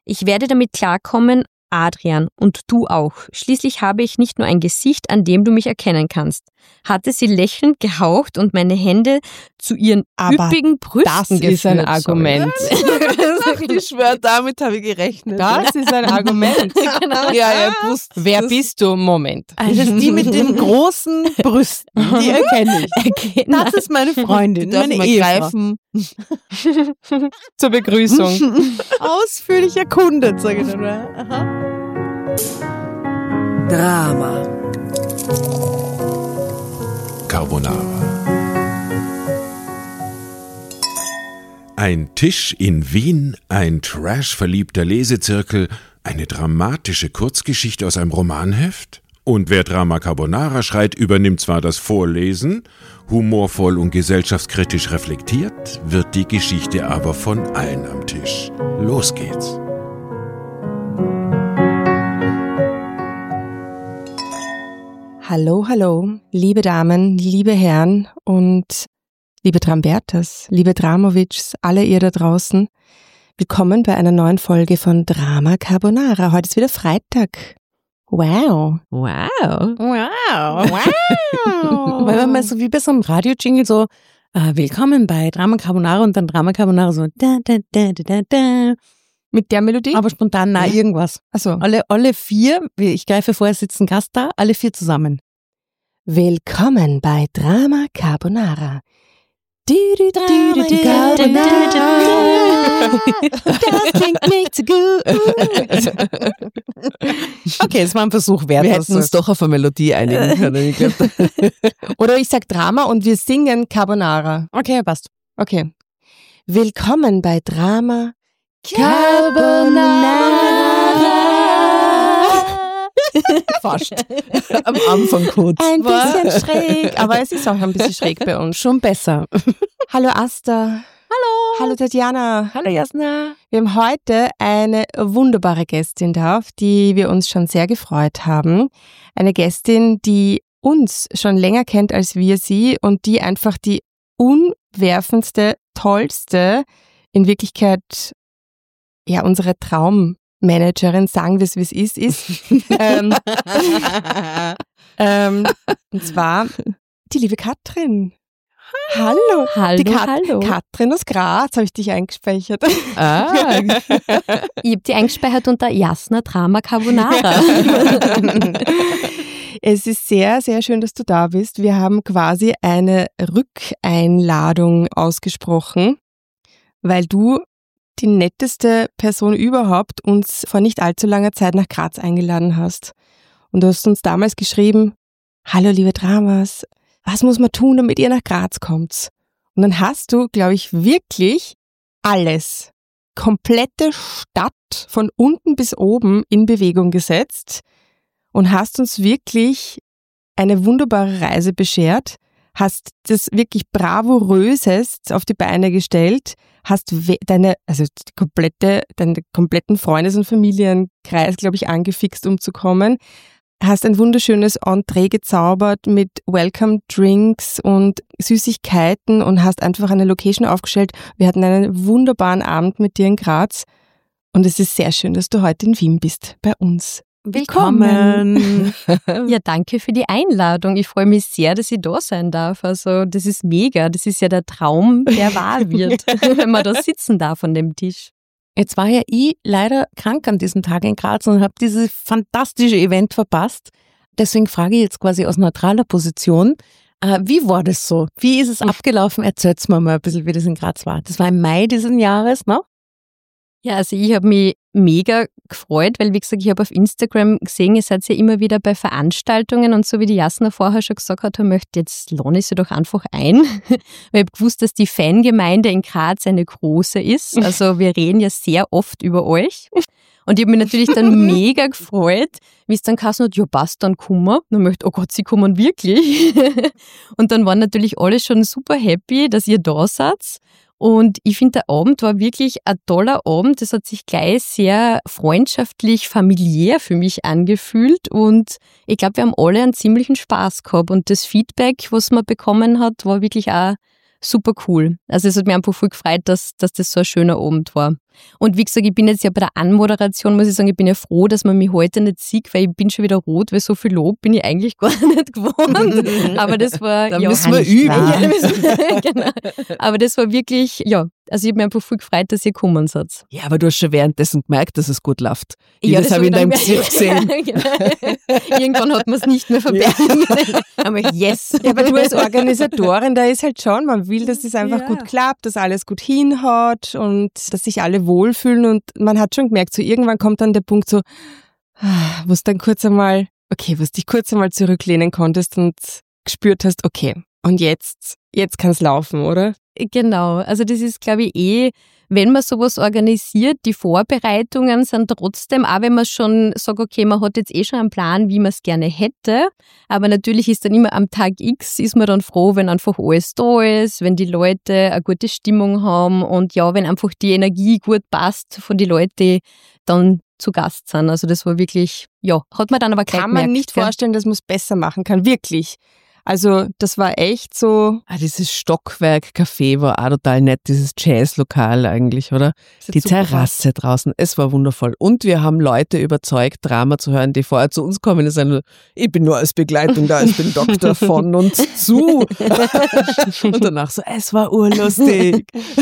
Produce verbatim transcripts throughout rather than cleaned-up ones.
Ich werde damit klarkommen, Adrian, und du auch. Schließlich habe ich nicht nur ein Gesicht, an dem du mich erkennen kannst. Hatte sie lächelnd gehaucht und meine Hände zu ihren Aber üppigen Brüsten das ist ein geführt. Argument. Ich schwöre, damit habe ich gerechnet. Das ist ein Argument. Ja, ja, Brust. Wer bist du? Moment. Das ist die mit den großen Brüsten, die erkenne ich. Das ist meine Freundin, Die darf meine man Ehefrau. greifen. Zur Begrüßung. Ausführlich erkundet, sage ich dann. Aha. Drama. Carbonara. Ein Tisch in Wien, ein trashverliebter Lesezirkel, eine dramatische Kurzgeschichte aus einem Romanheft? Und wer Drama Carbonara schreit, übernimmt zwar das Vorlesen, humorvoll und gesellschaftskritisch reflektiert, wird die Geschichte aber von allen am Tisch. Los geht's. Hallo, hallo, liebe Damen, liebe Herren und liebe Drambertas, liebe Dramovics, alle ihr da draußen. Willkommen bei einer neuen Folge von Drama Carbonara. Heute ist wieder Freitag. Wow. Wow. Wow. Wow. Weil man mal so wie bei so einem Radio-Jingle so, äh, willkommen bei Drama Carbonara und dann Drama Carbonara so da, da, da, da, da, da. Mit der Melodie? Aber spontan, nein, irgendwas. Achso. Alle, alle vier, ich greife vor, es sitzt ein Gast da, alle vier zusammen. Willkommen bei Drama Carbonara. Du, du, du, du, du, Das klingt nicht so gut. Okay, es war ein Versuch wert. Wir hätten uns doch auf eine Melodie einigen können. Ich glaub. Oder ich sag Drama und wir singen Carbonara. Okay, passt. Okay. Willkommen bei Drama Carbonara. Fast. Am Anfang kurz. Ein bisschen schräg, aber es ist auch ein bisschen schräg bei uns. Schon besser. Hallo Asta. Hallo. Hallo Tatjana. Hallo Jasna. Wir haben heute eine wunderbare Gästin da, auf die wir uns schon sehr gefreut haben. Eine Gästin, die uns schon länger kennt als wir sie und die einfach die umwerfendste, tollste, in Wirklichkeit ja unsere Traummanagerin, sagen wir es wie es ist, ist. ähm, ähm, und zwar die liebe Katrin. Hallo. Hallo, Die Kat- hallo. Katrin aus Graz habe ich dich eingespeichert. Ah. Ich habe die eingespeichert unter Jasna Drama Carbonara. Es ist sehr, sehr schön, dass du da bist. Wir haben quasi eine Rückeinladung ausgesprochen, weil du die netteste Person überhaupt uns vor nicht allzu langer Zeit nach Graz eingeladen hast. Und du hast uns damals geschrieben, hallo liebe Dramas, was muss man tun, damit ihr nach Graz kommt? Und dann hast du, glaube ich, wirklich alles, komplette Stadt von unten bis oben in Bewegung gesetzt und hast uns wirklich eine wunderbare Reise beschert, hast das wirklich bravourösest auf die Beine gestellt, hast we- deine, also die komplette, deinen kompletten Freundes- und Familienkreis, glaube ich, angefixt, um zu kommen, hast ein wunderschönes Entree gezaubert mit Welcome Drinks und Süßigkeiten und hast einfach eine Location aufgestellt. Wir hatten einen wunderbaren Abend mit dir in Graz und es ist sehr schön, dass du heute in Wien bist bei uns. Willkommen. Ja, danke für die Einladung. Ich freue mich sehr, dass ich da sein darf. Also das ist mega. Das ist ja der Traum, der wahr wird, wenn man da sitzen darf an dem Tisch. Jetzt war ja ich leider krank an diesem Tag in Graz und habe dieses fantastische Event verpasst. Deswegen frage ich jetzt quasi aus neutraler Position, äh, wie war das so? Wie ist es abgelaufen? Erzähl's mir mal ein bisschen, wie das in Graz war. Das war im Mai dieses Jahres, ne? Ja, also ich habe mich mega gefreut, weil wie gesagt, ich habe auf Instagram gesehen, ihr seid ja immer wieder bei Veranstaltungen und so wie die Jasna vorher schon gesagt hat, möchte jetzt lohne ich sie doch einfach ein. Weil ich habe gewusst, dass die Fangemeinde in Graz eine große ist. Also wir reden ja sehr oft über euch. Und ich habe mich natürlich dann mega gefreut, wie es dann geheißen hat, ja passt, dann kommen wir. Und dann möchte oh Gott, sie kommen wirklich. Und dann waren natürlich alle schon super happy, dass ihr da seid. Und ich finde, der Abend war wirklich ein toller Abend. Das hat sich gleich sehr freundschaftlich, familiär für mich angefühlt. Und ich glaube, wir haben alle einen ziemlichen Spaß gehabt. Und das Feedback, was man bekommen hat, war wirklich auch super cool. Also es hat mich einfach voll gefreut, dass, dass das so ein schöner Abend war. Und wie gesagt, ich bin jetzt ja bei der Anmoderation, muss ich sagen, ich bin ja froh, dass man mich heute nicht sieht, weil ich bin schon wieder rot, weil so viel Lob bin ich eigentlich gar nicht gewohnt. Aber das war, Da ja. müssen wir üben. Ja, müssen wir- genau. Aber das war wirklich, ja, also ich habe mich einfach voll gefreut, dass ihr gekommen seid. Ja, aber du hast schon währenddessen gemerkt, dass es gut läuft. Ja, das habe ich in deinem dann- Gesicht gesehen. Genau. Irgendwann hat man es nicht mehr verbergen können. Aber yes. Ja, aber du als Organisatorin, da ist halt schon, man will, dass es einfach Ja. gut klappt, dass alles gut hinhaut und dass sich alle wohlfühlen und man hat schon gemerkt, so irgendwann kommt dann der Punkt so, ah, wo es dann kurz einmal, okay, wo du dich kurz einmal zurücklehnen konntest und gespürt hast, okay, und jetzt, jetzt kann es laufen, oder? Genau, also das ist, glaube ich, eh, wenn man sowas organisiert, die Vorbereitungen sind trotzdem, auch wenn man schon sagt, okay, man hat jetzt eh schon einen Plan, wie man es gerne hätte, aber natürlich ist dann immer am Tag X, ist man dann froh, wenn einfach alles da ist, wenn die Leute eine gute Stimmung haben und ja, wenn einfach die Energie gut passt von den Leuten, die dann zu Gast sind. Also das war wirklich, ja, hat man dann aber gleich Kann man gemerkt, nicht gell? vorstellen, dass man es besser machen kann, wirklich. Also das war echt so. Ah, dieses Stockwerk-Café war auch total nett, dieses Jazzlokal eigentlich, oder? Die super. Terrasse draußen, es war wundervoll. Und wir haben Leute überzeugt, Drama zu hören, die vorher zu uns kommen und sagen, ich bin nur als Begleitung da, ich bin Doktor von und zu. Und danach so, es war urlustig.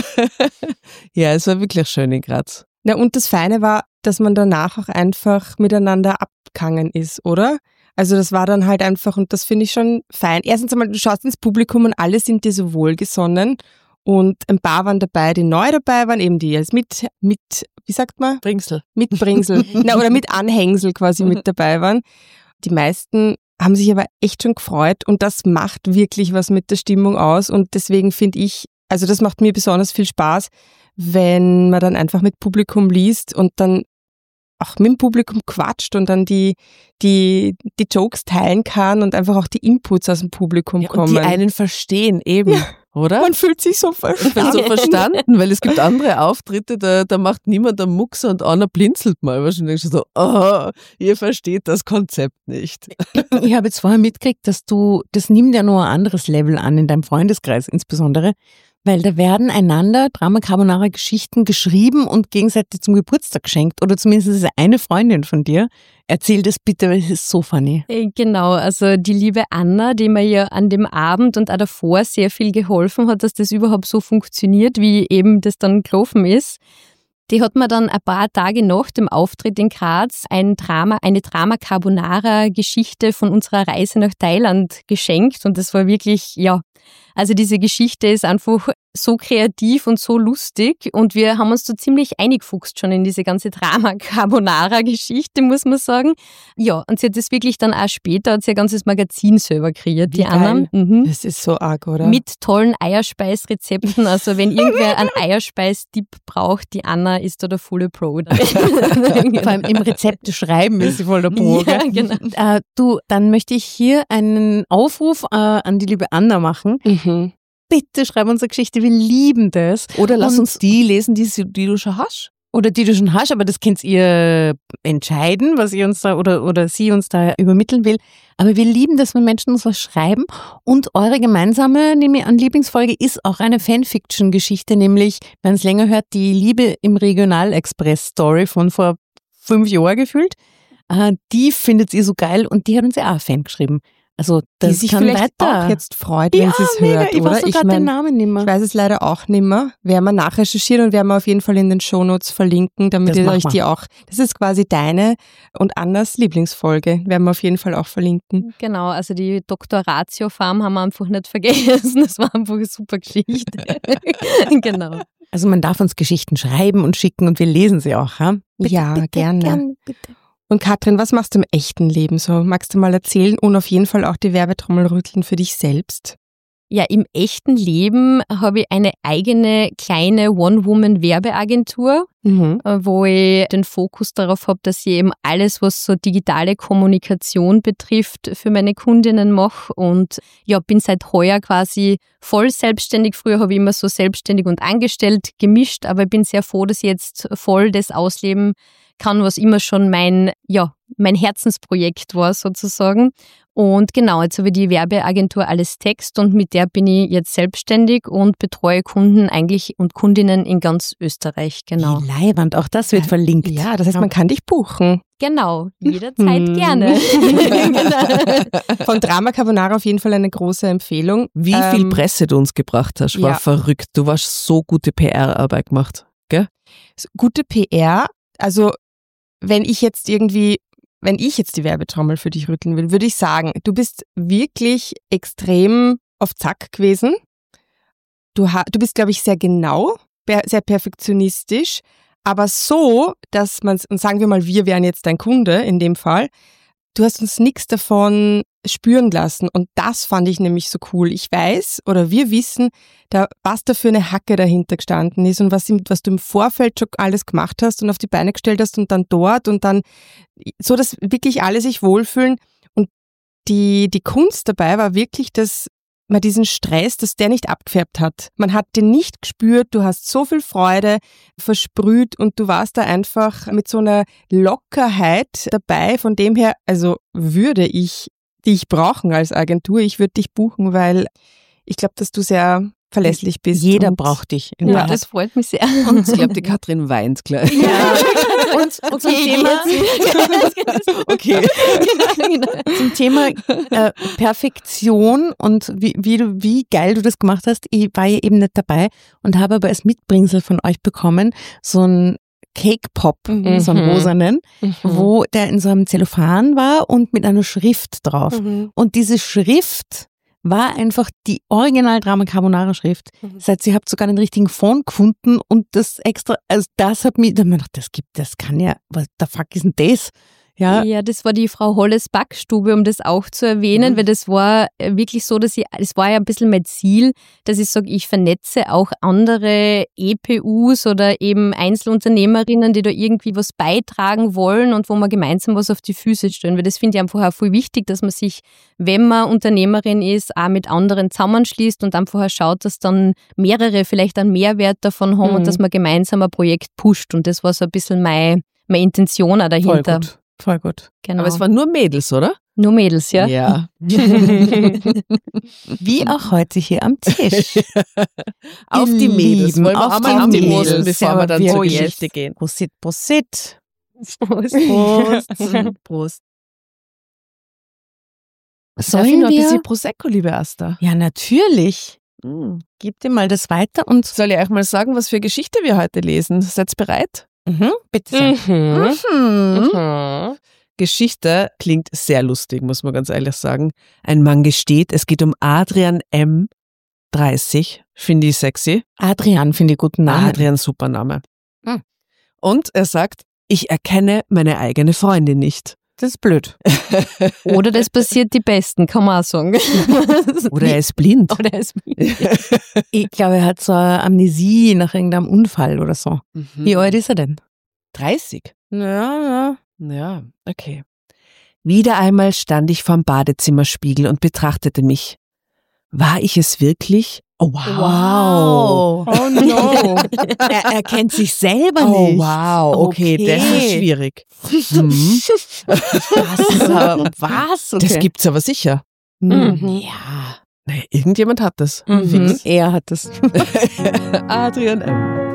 Ja, es war wirklich schön in Graz. Na, und das Feine war, dass man danach auch einfach miteinander abgegangen ist, oder? Also das war dann halt einfach, und das finde ich schon fein. Erstens einmal, du schaust ins Publikum und alle sind dir so wohlgesonnen und ein paar waren dabei, die neu dabei waren, eben die als mit, mit, wie sagt man? Bringsel. Mitbringsel, na, oder mit Anhängsel quasi mit dabei waren. Die meisten haben sich aber echt schon gefreut und das macht wirklich was mit der Stimmung aus und deswegen finde ich, also das macht mir besonders viel Spaß, wenn man dann einfach mit Publikum liest und dann auch mit dem Publikum quatscht und dann die, die, die Jokes teilen kann und einfach auch die Inputs aus dem Publikum Ja, und kommen. die einen verstehen eben, Ja. oder? Man fühlt sich so Ich bin verstanden. so verstanden, weil es gibt andere Auftritte, da, da macht niemand einen Mucks und einer blinzelt mal. Wahrscheinlich schon so, oh, ihr versteht das Konzept nicht. Ich habe jetzt vorher mitgekriegt, dass du, das nimmt ja noch ein anderes Level an in deinem Freundeskreis insbesondere, weil da werden einander Drama Carbonara Geschichten geschrieben und gegenseitig zum Geburtstag geschenkt oder zumindest ist eine Freundin von dir. Erzähl das bitte, weil es ist so funny. Äh, Genau, also die liebe Anna, die mir ja an dem Abend und auch davor sehr viel geholfen hat, dass das überhaupt so funktioniert, wie eben das dann gelaufen ist. Die hat mir dann ein paar Tage nach dem Auftritt in Graz ein Drama, eine Drama-Carbonara-Geschichte von unserer Reise nach Thailand geschenkt und das war wirklich, ja, also diese Geschichte ist einfach so kreativ und so lustig und wir haben uns da ziemlich eingefuchst schon in diese ganze Drama-Carbonara-Geschichte, muss man sagen. Ja, und sie hat das wirklich dann auch später, hat sie ein ganzes Magazin selber kreiert, Wie die Anna. Mhm. Das ist so arg, oder? Mit tollen Eierspeisrezepten. Also wenn irgendwer einen Eierspeis-Tipp braucht, die Anna ist da der volle Pro. Vor allem im Rezepte schreiben ist sie voll der Pro. Ja, gell? genau. Äh, du, dann möchte ich hier einen Aufruf äh, an die liebe Anna machen. Mhm. Bitte schreib uns eine Geschichte, wir lieben das. Oder lass Und- uns die lesen, die, sie- die du schon hast. Oder die du schon hast, aber das könnt ihr entscheiden, was ihr uns da oder, oder sie uns da übermitteln will. Aber wir lieben das, wenn Menschen uns was schreiben. Und eure gemeinsame, nehme ich an, Lieblingsfolge ist auch eine Fanfiction-Geschichte, nämlich, wenn es länger hört, die Liebe im Regionalexpress-Story von vor fünf Jahren gefühlt. Äh, die findet ihr so geil und die hat uns ja auch ein Fan geschrieben. Also das Die sich kann vielleicht weiter. auch jetzt freut, wenn ja, sie es mega. hört, Ich oder? weiß sogar den mein, Namen nicht mehr. Ich weiß es leider auch nicht mehr. Werden wir nachrecherchieren und werden wir auf jeden Fall in den Shownotes verlinken, damit Das ihr machen euch wir. die auch, das ist quasi deine und Annas Lieblingsfolge, werden wir auf jeden Fall auch verlinken. Genau, also die Doktor Ratio Farm haben wir einfach nicht vergessen. Das war einfach eine super Geschichte. Genau. Also man darf uns Geschichten schreiben und schicken und wir lesen sie auch. Ja, bitte, Ja, bitte, gerne. Gern, bitte. Und Katrin, was machst du im echten Leben so? Magst du mal erzählen und auf jeden Fall auch die Werbetrommel rütteln für dich selbst? Ja, im echten Leben habe ich eine eigene kleine One-Woman-Werbeagentur, Mhm. äh, wo ich den Fokus darauf habe, dass ich eben alles, was so digitale Kommunikation betrifft, für meine Kundinnen mache. Und ja, bin seit heuer quasi voll selbstständig. Früher habe ich immer so selbstständig und angestellt gemischt, aber ich bin sehr froh, dass ich jetzt voll das ausleben kann, was immer schon mein, ja, mein Herzensprojekt war sozusagen. Und genau, jetzt habe ich die Werbeagentur Alles Text und mit der bin ich jetzt selbstständig und betreue Kunden eigentlich und Kundinnen in ganz Österreich, genau. Wie leiwand, auch das wird verlinkt. Ja, das heißt, man kann dich buchen. Genau, jederzeit Hm. gerne. Genau. Von Drama Carbonara auf jeden Fall eine große Empfehlung. Wie viel Ähm, Presse du uns gebracht hast, war ja. verrückt. Du hast so gute P R-Arbeit gemacht, gell? Gute P R, also wenn ich jetzt irgendwie, wenn ich jetzt die Werbetrommel für dich rütteln will, würde ich sagen, du bist wirklich extrem auf Zack gewesen. Du, ha- du bist, glaube ich, sehr genau, per- sehr perfektionistisch, aber so, dass man, und sagen wir mal, wir wären jetzt dein Kunde in dem Fall, du hast uns nichts davon spüren lassen und das fand ich nämlich so cool. Ich weiß oder wir wissen, da, was da für eine Hacke dahinter gestanden ist und was, im- was du im Vorfeld schon alles gemacht hast und auf die Beine gestellt hast und dann dort und dann so, dass wirklich alle sich wohlfühlen. Und die, die Kunst dabei war wirklich, dass man diesen Stress, dass der nicht abgefärbt hat. Man hat den nicht gespürt, du hast so viel Freude versprüht und du warst da einfach mit so einer Lockerheit dabei. Von dem her, also würde ich dich brauchen als Agentur, ich würde dich buchen, weil ich glaube, dass du sehr verlässlich bist. Jeder und braucht dich. in Ja, Wahrheit. das freut mich sehr. Und ich glaube, die Katrin weint gleich. Ja. Und, und zum Thema, Okay. Genau, genau. zum Thema äh, Perfektion und wie, wie, du, wie geil du das gemacht hast. Ich war ja eben nicht dabei und habe aber als Mitbringsel von euch bekommen so ein Cake Pop, Mhm. so einen rosanen, Mhm. wo der in so einem Zellophan war und mit einer Schrift drauf. Mhm. Und diese Schrift war einfach die Original Drama Carbonara Schrift. Mhm. Das heißt, ihr habt sogar den richtigen Font gefunden und das extra, also das hat mich, da hab ich mir gedacht, das gibt, das kann ja, was der fuck ist denn das? Ja, Ja, das war die Frau Holles Backstube, um das auch zu erwähnen, Mhm. weil das war äh, wirklich so, dass ich, das war ja ein bisschen mein Ziel, dass ich sage, ich vernetze auch andere E P Us oder eben Einzelunternehmerinnen, die da irgendwie was beitragen wollen und wo wir gemeinsam was auf die Füße stellen, weil das finde ich einfach auch voll wichtig, dass man sich, wenn man Unternehmerin ist, auch mit anderen zusammenschließt und einfach auch schaut, dass dann mehrere vielleicht einen Mehrwert davon haben Mhm. und dass man gemeinsam ein Projekt pusht und das war so ein bisschen meine, meine Intention auch voll dahinter. gut. Voll gut. Genau. Aber es waren nur Mädels, oder? Nur Mädels, ja. Ja. Wie auch heute hier am Tisch. Auf die Ihr Mädels. Lieben, Wollen wir auf auch die mal anstoßen, Mädels. bevor Aber wir dann zur wirklich. Geschichte gehen. Prosit, prosit. Prost. Prost. Prost. Darf ich Sollen noch ein bisschen wir? Prosecco, liebe Asta? Ja, natürlich. Hm. Gib dir mal das weiter und Soll ich euch mal sagen, was für Geschichte wir heute lesen? Seid ihr bereit? mhm, bitte sehr. Mhm. Mhm. Mhm. Geschichte klingt sehr lustig, muss man ganz ehrlich sagen. Ein Mann gesteht, es geht um Adrian M. dreißig. Finde ich sexy. Adrian finde ich guten Namen. Adrian, super Name. Hm. Und er sagt, ich erkenne meine eigene Freundin nicht. Das ist blöd. Oder das passiert die Besten, kann man auch sagen. Oder er ist blind. Oder es Ich glaube, er hat so eine Amnesie nach irgendeinem Unfall oder so. Mhm. Wie alt ist er denn? dreißig. Ja, ja. Ja, okay. Wieder einmal stand ich vorm Badezimmerspiegel und betrachtete mich. War ich es wirklich? Oh, wow. Oh no. er, er kennt sich selber Oh, nicht. wow. Okay, Okay. das ist schwierig. Hm. Das ist aber was? Okay. Das gibt's aber sicher. Mhm. Ja. Naja, irgendjemand hat das. Mhm. Fix. Er hat das. Adrian M.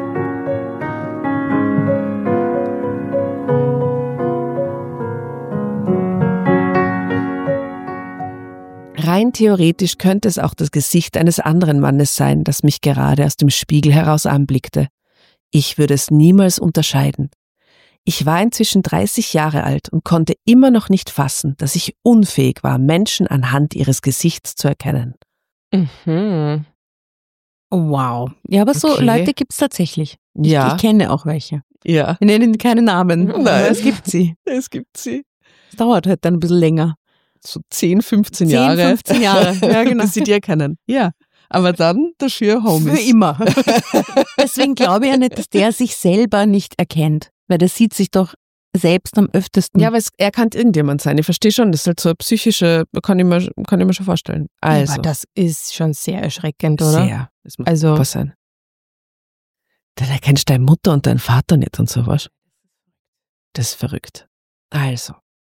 Rein theoretisch könnte es auch das Gesicht eines anderen Mannes sein, das mich gerade aus dem Spiegel heraus anblickte. Ich würde es niemals unterscheiden. Ich war inzwischen dreißig Jahre alt und konnte immer noch nicht fassen, dass ich unfähig war, Menschen anhand ihres Gesichts zu erkennen. Mhm. Wow. Ja, aber so Okay. Leute gibt's tatsächlich. Ich, Ja. ich kenne auch welche. Ja, Wir nennen keine Namen. Nein. Aber es gibt sie. es gibt sie. Es dauert halt dann ein bisschen länger. So zehn, fünfzehn zehn, Jahre. fünfzehn Jahre. Ja, genau. Bis sie die erkennen. Ja. Aber dann dafür Für Homies. immer. Deswegen glaube ich ja nicht, dass der sich selber nicht erkennt. Weil der sieht sich doch selbst am öftesten. Ja, aber es, er kann irgendjemand sein. Ich verstehe schon, das ist halt so eine psychische, kann ich mir, kann ich mir schon vorstellen. Also, Aber das ist schon sehr erschreckend, oder? sehr. Das muss Also- super sein. Dann erkennst du deine Mutter und deinen Vater nicht und sowas. Das ist verrückt. Also,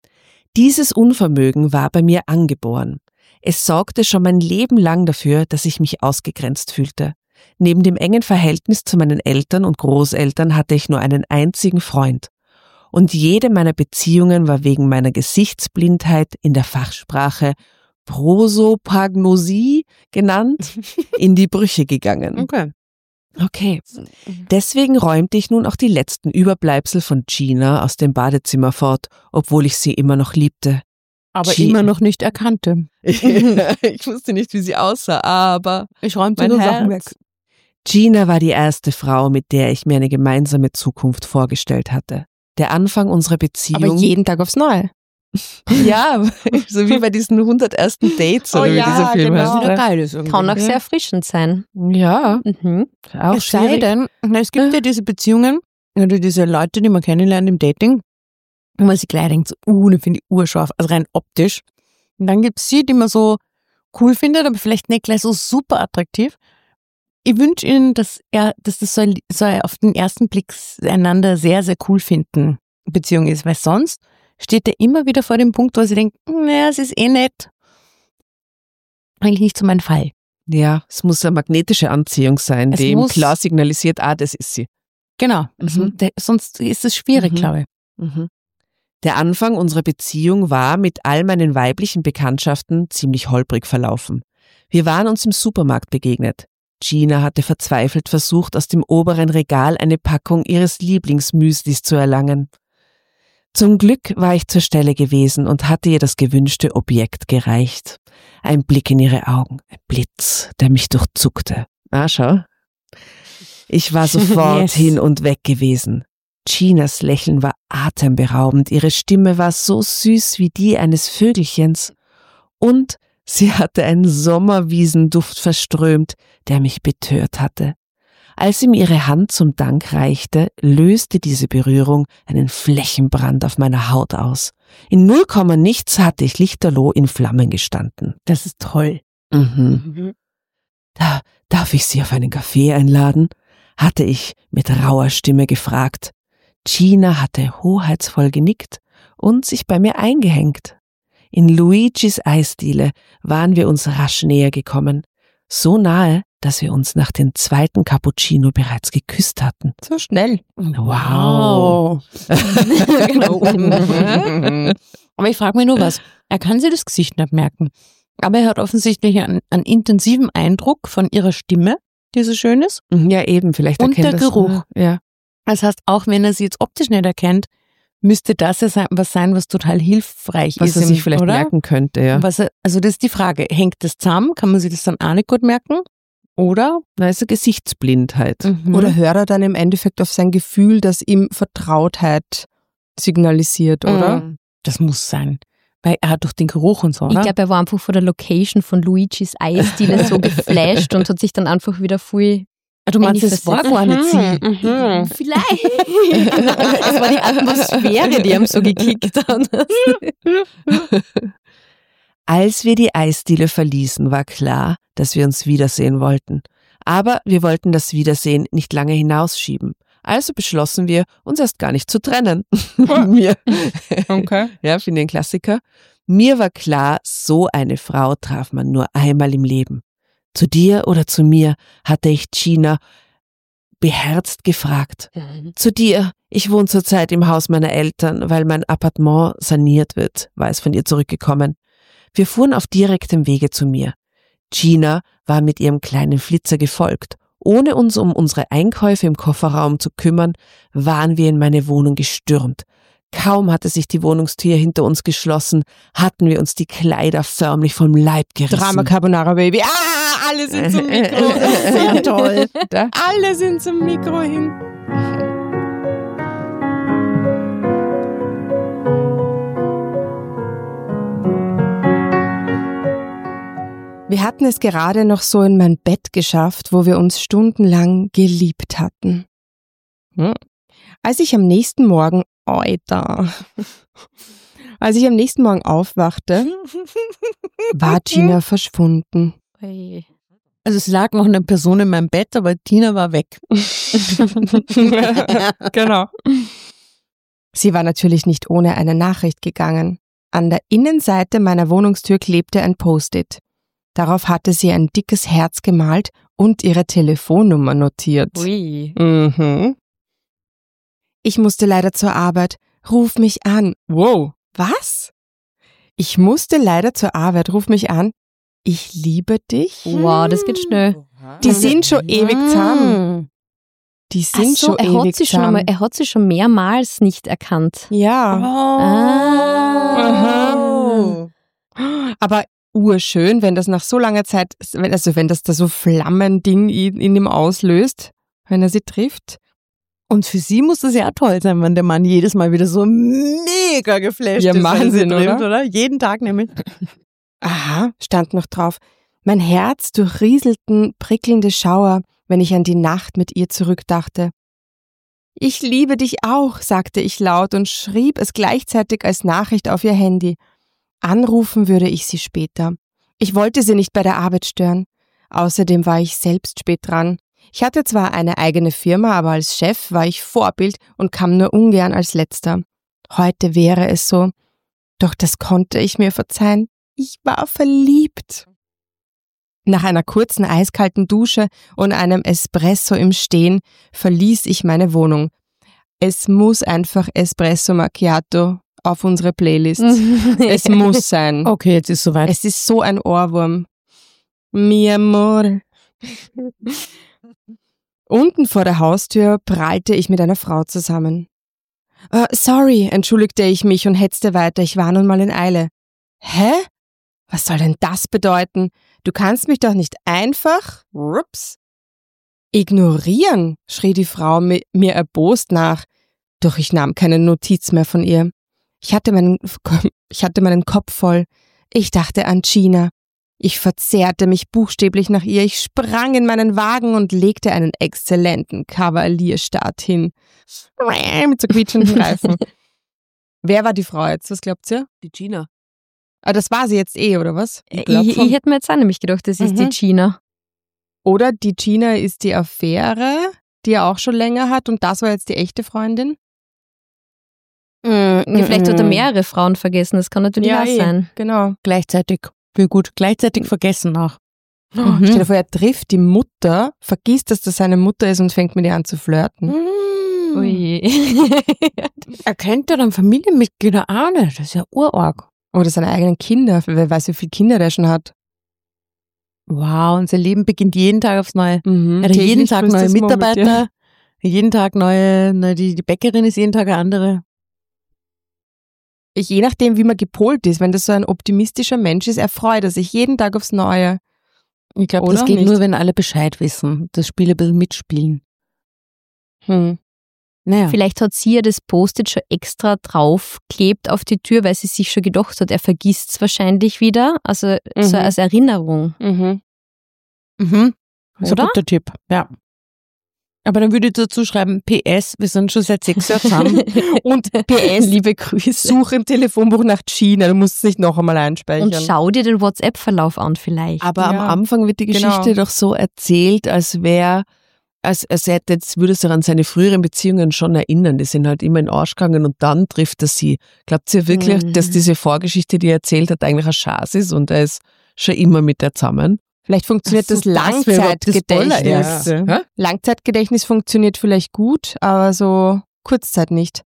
Dieses Unvermögen war bei mir angeboren. Es sorgte schon mein Leben lang dafür, dass ich mich ausgegrenzt fühlte. Neben dem engen Verhältnis zu meinen Eltern und Großeltern hatte ich nur einen einzigen Freund. Und jede meiner Beziehungen war wegen meiner Gesichtsblindheit in der Fachsprache Prosopagnosie genannt, in die Brüche gegangen. Okay. Okay. Deswegen räumte ich nun auch die letzten Überbleibsel von Gina aus dem Badezimmer fort, obwohl ich sie immer noch liebte. Aber G- immer noch nicht erkannte. Ich wusste nicht, wie sie aussah, aber Ich räumte mein nur Herz. Sachen weg. Gina war die erste Frau, mit der ich mir eine gemeinsame Zukunft vorgestellt hatte. Der Anfang unserer Beziehung. Aber jeden Tag aufs Neue. Ja, so wie bei diesen hundert ersten Dates oder Oh wie ja, dieser Film genau. heißt. Wieder geil ist irgendwie. Kann auch sehr erfrischend sein. Ja, Mhm. auch Es sei schwierig. denn, na, es gibt ja diese Beziehungen oder diese Leute, die man kennenlernt im Dating, wo man sich gleich denkt, so, uh, die finde ich urscharf, also rein optisch. Und dann gibt es sie, die man so cool findet, aber vielleicht nicht gleich so super attraktiv. Ich wünsche Ihnen, dass er, dass das so, ein, so ein auf den ersten Blick einander sehr, sehr cool finden Beziehung ist, weil sonst steht er immer wieder vor dem Punkt, wo sie denkt, naja, es ist eh nett. Eigentlich nicht so mein Fall. Ja, es muss eine magnetische Anziehung sein, Es die ihm muss- klar signalisiert, ah, das ist sie. Genau. Also, Mhm. der, sonst ist es schwierig, Mhm. glaube ich. Mhm. Der Anfang unserer Beziehung war mit all meinen weiblichen Bekanntschaften ziemlich holprig verlaufen. Wir waren uns im Supermarkt begegnet. Gina hatte verzweifelt versucht, aus dem oberen Regal eine Packung ihres Lieblingsmüslis zu erlangen. Zum Glück war ich zur Stelle gewesen und hatte ihr das gewünschte Objekt gereicht. Ein Blick in ihre Augen, ein Blitz, der mich durchzuckte. Ah, schau. Ich war sofort Yes. hin und weg gewesen. Ginas Lächeln war atemberaubend, ihre Stimme war so süß wie die eines Vögelchens. Und sie hatte einen Sommerwiesenduft verströmt, der mich betört hatte. Als sie mir ihre Hand zum Dank reichte, löste diese Berührung einen Flächenbrand auf meiner Haut aus. In null Komma nichts hatte ich lichterloh in Flammen gestanden. Das ist toll. Mhm. Da, darf ich Sie auf einen Kaffee einladen? Hatte ich mit rauer Stimme gefragt. Gina hatte hoheitsvoll genickt und sich bei mir eingehängt. In Luigis Eisdiele waren wir uns rasch näher gekommen. So nahe, dass wir uns nach dem zweiten Cappuccino bereits geküsst hatten. So schnell. Wow. Aber ich frage mich nur was. Er kann sich das Gesicht nicht merken. Aber er hat offensichtlich einen, einen intensiven Eindruck von ihrer Stimme, die so schön ist. Ja, eben, vielleicht Und erkennt der das- Geruch. Ja. Das heißt, auch wenn er sie jetzt optisch nicht erkennt, müsste das ja sein, was sein, was total hilfreich Was ist. er im- sich vielleicht oder? merken könnte, ja. Was er, also das ist die Frage. Hängt das zusammen? Kann man sich das dann auch nicht gut merken? Oder? Na, ist eine Gesichtsblindheit. Mhm. Oder hört er dann im Endeffekt auf sein Gefühl, das ihm Vertrautheit signalisiert, oder? Mhm. Das muss sein. Weil er hat durch den Geruch und so, Ich oder? glaube, er war einfach von der Location von Luigis Eisdiele so geflasht und hat sich dann einfach wieder voll Ah, du meinst, es war gar nicht sie. Mhm. Vielleicht. Es war die Atmosphäre, die ihm so gekickt hat. Als wir die Eisdiele verließen, war klar, dass wir uns wiedersehen wollten. Aber wir wollten das Wiedersehen nicht lange hinausschieben. Also beschlossen wir, uns erst gar nicht zu trennen. Mir. Okay. Ja, finde ich ein Klassiker. Mir war klar, so eine Frau traf man nur einmal im Leben. Zu dir oder zu mir, hatte ich Gina beherzt gefragt. Zu dir. Ich wohne zurzeit im Haus meiner Eltern, weil mein Appartement saniert wird, war es von ihr zurückgekommen. Wir fuhren auf direktem Wege zu mir. Gina war mit ihrem kleinen Flitzer gefolgt. Ohne uns um unsere Einkäufe im Kofferraum zu kümmern, waren wir in meine Wohnung gestürmt. Kaum hatte sich die Wohnungstür hinter uns geschlossen, hatten wir uns die Kleider förmlich vom Leib gerissen. Drama Carbonara Baby. Ah, alle sind zum Mikro. Das ist sehr toll. Da. Alle sind zum Mikro hin. Wir hatten es gerade noch so in mein Bett geschafft, wo wir uns stundenlang geliebt hatten. Hm. Als ich am nächsten Morgen, Alter, als ich am nächsten Morgen aufwachte, war Gina verschwunden. Also es lag noch eine Person in meinem Bett, aber Tina war weg. Genau. Sie war natürlich nicht ohne eine Nachricht gegangen. An der Innenseite meiner Wohnungstür klebte ein Post-it. Darauf hatte sie ein dickes Herz gemalt und ihre Telefonnummer notiert. Ui. Mhm. Ich musste leider zur Arbeit. Ruf mich an. Wow, was? Ich musste leider zur Arbeit. Ruf mich an. Ich liebe dich. Wow, das geht schnell. Die sind schon ewig zusammen. Die sind Ach so, schon er ewig hat sie schon zusammen. einmal, er hat sie schon mehrmals nicht erkannt. Ja. Ah. Aha. Aber urschön, wenn das nach so langer Zeit, wenn- also wenn das da so Flammending in, in ihm auslöst, wenn er sie trifft. Und für sie muss das ja auch toll sein, wenn der Mann jedes Mal wieder so mega geflasht Ja, ist, wenn er sie Wahnsinn, trifft, oder? oder? Jeden Tag nämlich. Aha, stand noch drauf. Mein Herz durchrieselten prickelnde Schauer, wenn ich an die Nacht mit ihr zurückdachte. Ich liebe dich auch, sagte ich laut und schrieb es gleichzeitig als Nachricht auf ihr Handy. Anrufen würde ich sie später. Ich wollte sie nicht bei der Arbeit stören. Außerdem war ich selbst spät dran. Ich hatte zwar eine eigene Firma, aber als Chef war ich Vorbild und kam nur ungern als Letzter. Heute wäre es so. Doch das konnte ich mir verzeihen. Ich war verliebt. Nach einer kurzen eiskalten Dusche und einem Espresso im Stehen verließ ich meine Wohnung. Es muss einfach Espresso Macchiato auf unsere Playlist. Es muss sein. Okay, jetzt ist soweit. Es ist so ein Ohrwurm. Mi amor. Unten vor der Haustür prallte ich mit einer Frau zusammen. Uh, sorry, entschuldigte ich mich und hetzte weiter. Ich war nun mal in Eile. Hä? Was soll denn das bedeuten? Du kannst mich doch nicht einfach, ups, ignorieren, schrie die Frau mi- mir erbost nach. Doch ich nahm keine Notiz mehr von ihr. Ich hatte meinen, ich hatte meinen Kopf voll. Ich dachte an Gina. Ich verzehrte mich buchstäblich nach ihr. Ich sprang in meinen Wagen und legte einen exzellenten Kavalierstart hin. Mit so quietschenden Reifen. Wer war die Frau jetzt? Was glaubt ihr? Die Gina. Ah, das war sie jetzt eh, oder was? Ich, glaub ich, schon. hätte mir jetzt auch nämlich gedacht, das ist Mhm. die Gina. Oder die Gina ist die Affäre, die er auch schon länger hat und das war jetzt die echte Freundin? Ja, vielleicht hat er mehrere Frauen vergessen, das kann natürlich Ja, auch eh. sein. Genau. Gleichzeitig. Viel gut. Gleichzeitig vergessen auch. Mhm. Stell dir vor, er trifft die Mutter, vergisst, dass das seine Mutter ist und fängt mit ihr an zu flirten. Mhm. Ui. Er kennt ja dann Familienmitglieder auch nicht. Das ist ja urarg. Oder seine eigenen Kinder, wer weiß, wie viele Kinder der schon hat. Wow, unser Leben beginnt jeden Tag aufs Neue. Mhm. Er hat jeden Täglich Tag grüßt neue das Murmeltier. Mitarbeiter, jeden Tag neue, ne, die, die Bäckerin ist jeden Tag eine andere. Ich, je nachdem, wie man gepolt ist, wenn das so ein optimistischer Mensch ist, erfreut er sich jeden Tag aufs Neue. Ich glaube, Oder das geht nicht? nur, wenn alle Bescheid wissen, das Spiel ein bisschen mitspielen. Hm. Naja. Vielleicht hat sie ja das Post-it schon extra draufklebt auf die Tür, weil sie sich schon gedacht hat, er vergisst es wahrscheinlich wieder. Also so Mhm. als Erinnerung. Mhm. Mhm. Das ist ein Oder? guter Tipp, ja. Aber dann würde ich dazu schreiben, P S, wir sind schon seit sechs Jahren zusammen. Und P S, Liebe Grüße. such im Telefonbuch nach Gina, du musst es nicht noch einmal einspeichern. Und schau dir den WhatsApp-Verlauf an vielleicht. Aber Ja, am Anfang wird die genau. Geschichte doch so erzählt, als wäre, als, als hätte, jetzt würde sich an seine früheren Beziehungen schon erinnern. Die sind halt immer in den Arsch gegangen und dann trifft er sie. Glaubt ihr wirklich, Mhm. dass diese Vorgeschichte, die er erzählt hat, eigentlich ein Schatz ist und er ist schon immer mit der zusammen? Vielleicht funktioniert Ach so, das das wäre überhaupt das Langzeitgedächtnis. Allererste. Hä? Langzeitgedächtnis funktioniert vielleicht gut, aber so Kurzzeit nicht.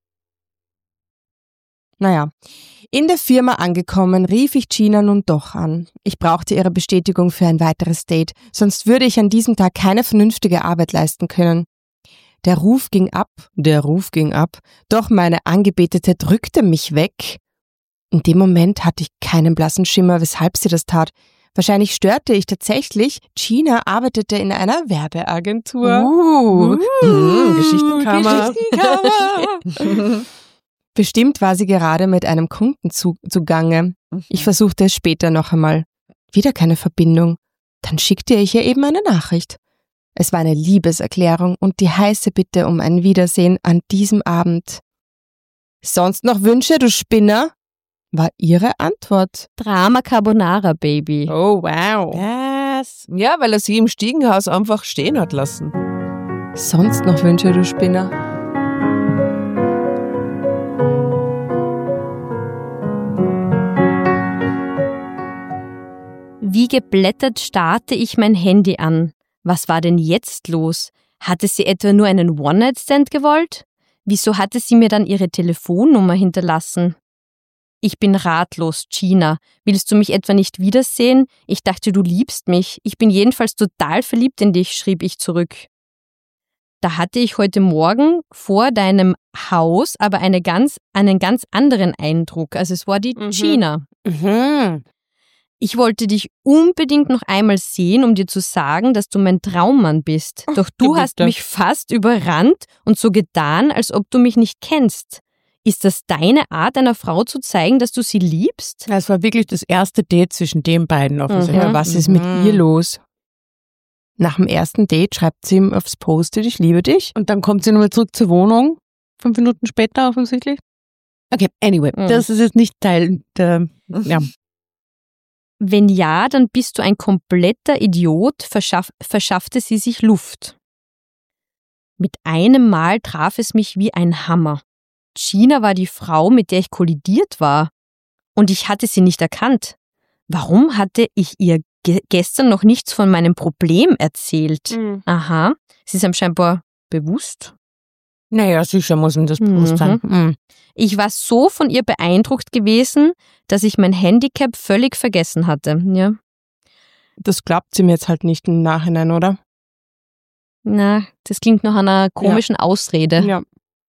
Naja. In der Firma angekommen, rief ich Gina nun doch an. Ich brauchte ihre Bestätigung für ein weiteres Date, sonst würde ich an diesem Tag keine vernünftige Arbeit leisten können. Der Ruf ging ab, der Ruf ging ab, doch meine Angebetete drückte mich weg. In dem Moment hatte ich keinen blassen Schimmer, weshalb sie das tat. Wahrscheinlich störte ich tatsächlich. Gina arbeitete in einer Werbeagentur. Uh, hm, Geschichtenkammer. Geschichtenkammer. Bestimmt war sie gerade mit einem Kunden zu, zugange. Ich versuchte es später noch einmal. Wieder keine Verbindung. Dann schickte ich ihr eben eine Nachricht. Es war eine Liebeserklärung und die heiße Bitte um ein Wiedersehen an diesem Abend. Sonst noch Wünsche, du Spinner? War ihre Antwort. Drama Carbonara, Baby. Oh, wow. Yes. Ja, weil er sie im Stiegenhaus einfach stehen hat lassen. Sonst noch Wünsche, du Spinner? Wie geblättert starrte ich mein Handy an. Was war denn jetzt los? Hatte sie etwa nur einen One-Night-Stand gewollt? Wieso hatte sie mir dann ihre Telefonnummer hinterlassen? Ich bin ratlos, Gina. Willst du mich etwa nicht wiedersehen? Ich dachte, du liebst mich. Ich bin jedenfalls total verliebt in dich, schrieb ich zurück. Da hatte ich heute Morgen vor deinem Haus aber eine ganz, einen ganz anderen Eindruck. Also es war die Mhm. Gina. Mhm. Ich wollte dich unbedingt noch einmal sehen, um dir zu sagen, dass du mein Traummann bist. Doch du du hast bitte. mich fast überrannt und so getan, als ob du mich nicht kennst. Ist das deine Art, einer Frau zu zeigen, dass du sie liebst? Das war wirklich das erste Date zwischen den beiden offensichtlich. Ja, was ist mit Mhm. ihr los? Nach dem ersten Date schreibt sie ihm aufs Post-it, ich liebe dich. Und dann kommt sie nochmal zurück zur Wohnung, fünf Minuten später offensichtlich. Okay, anyway, Mhm. das ist jetzt nicht Teil der, ja. Wenn ja, dann bist du ein kompletter Idiot, verschaff, verschaffte sie sich Luft. Mit einem Mal traf es mich wie ein Hammer. Gina war die Frau, mit der ich kollidiert war. Und ich hatte sie nicht erkannt. Warum hatte ich ihr ge- gestern noch nichts von meinem Problem erzählt? Aha, sie ist ihm scheinbar bewusst. Naja, sicher muss ihm das Mhm. bewusst sein. Mhm. Ich war so von ihr beeindruckt gewesen, dass ich mein Handicap völlig vergessen hatte. Ja. Das glaubt sie mir jetzt halt nicht im Nachhinein, oder? Na, das klingt nach einer komischen Ausrede. Ja.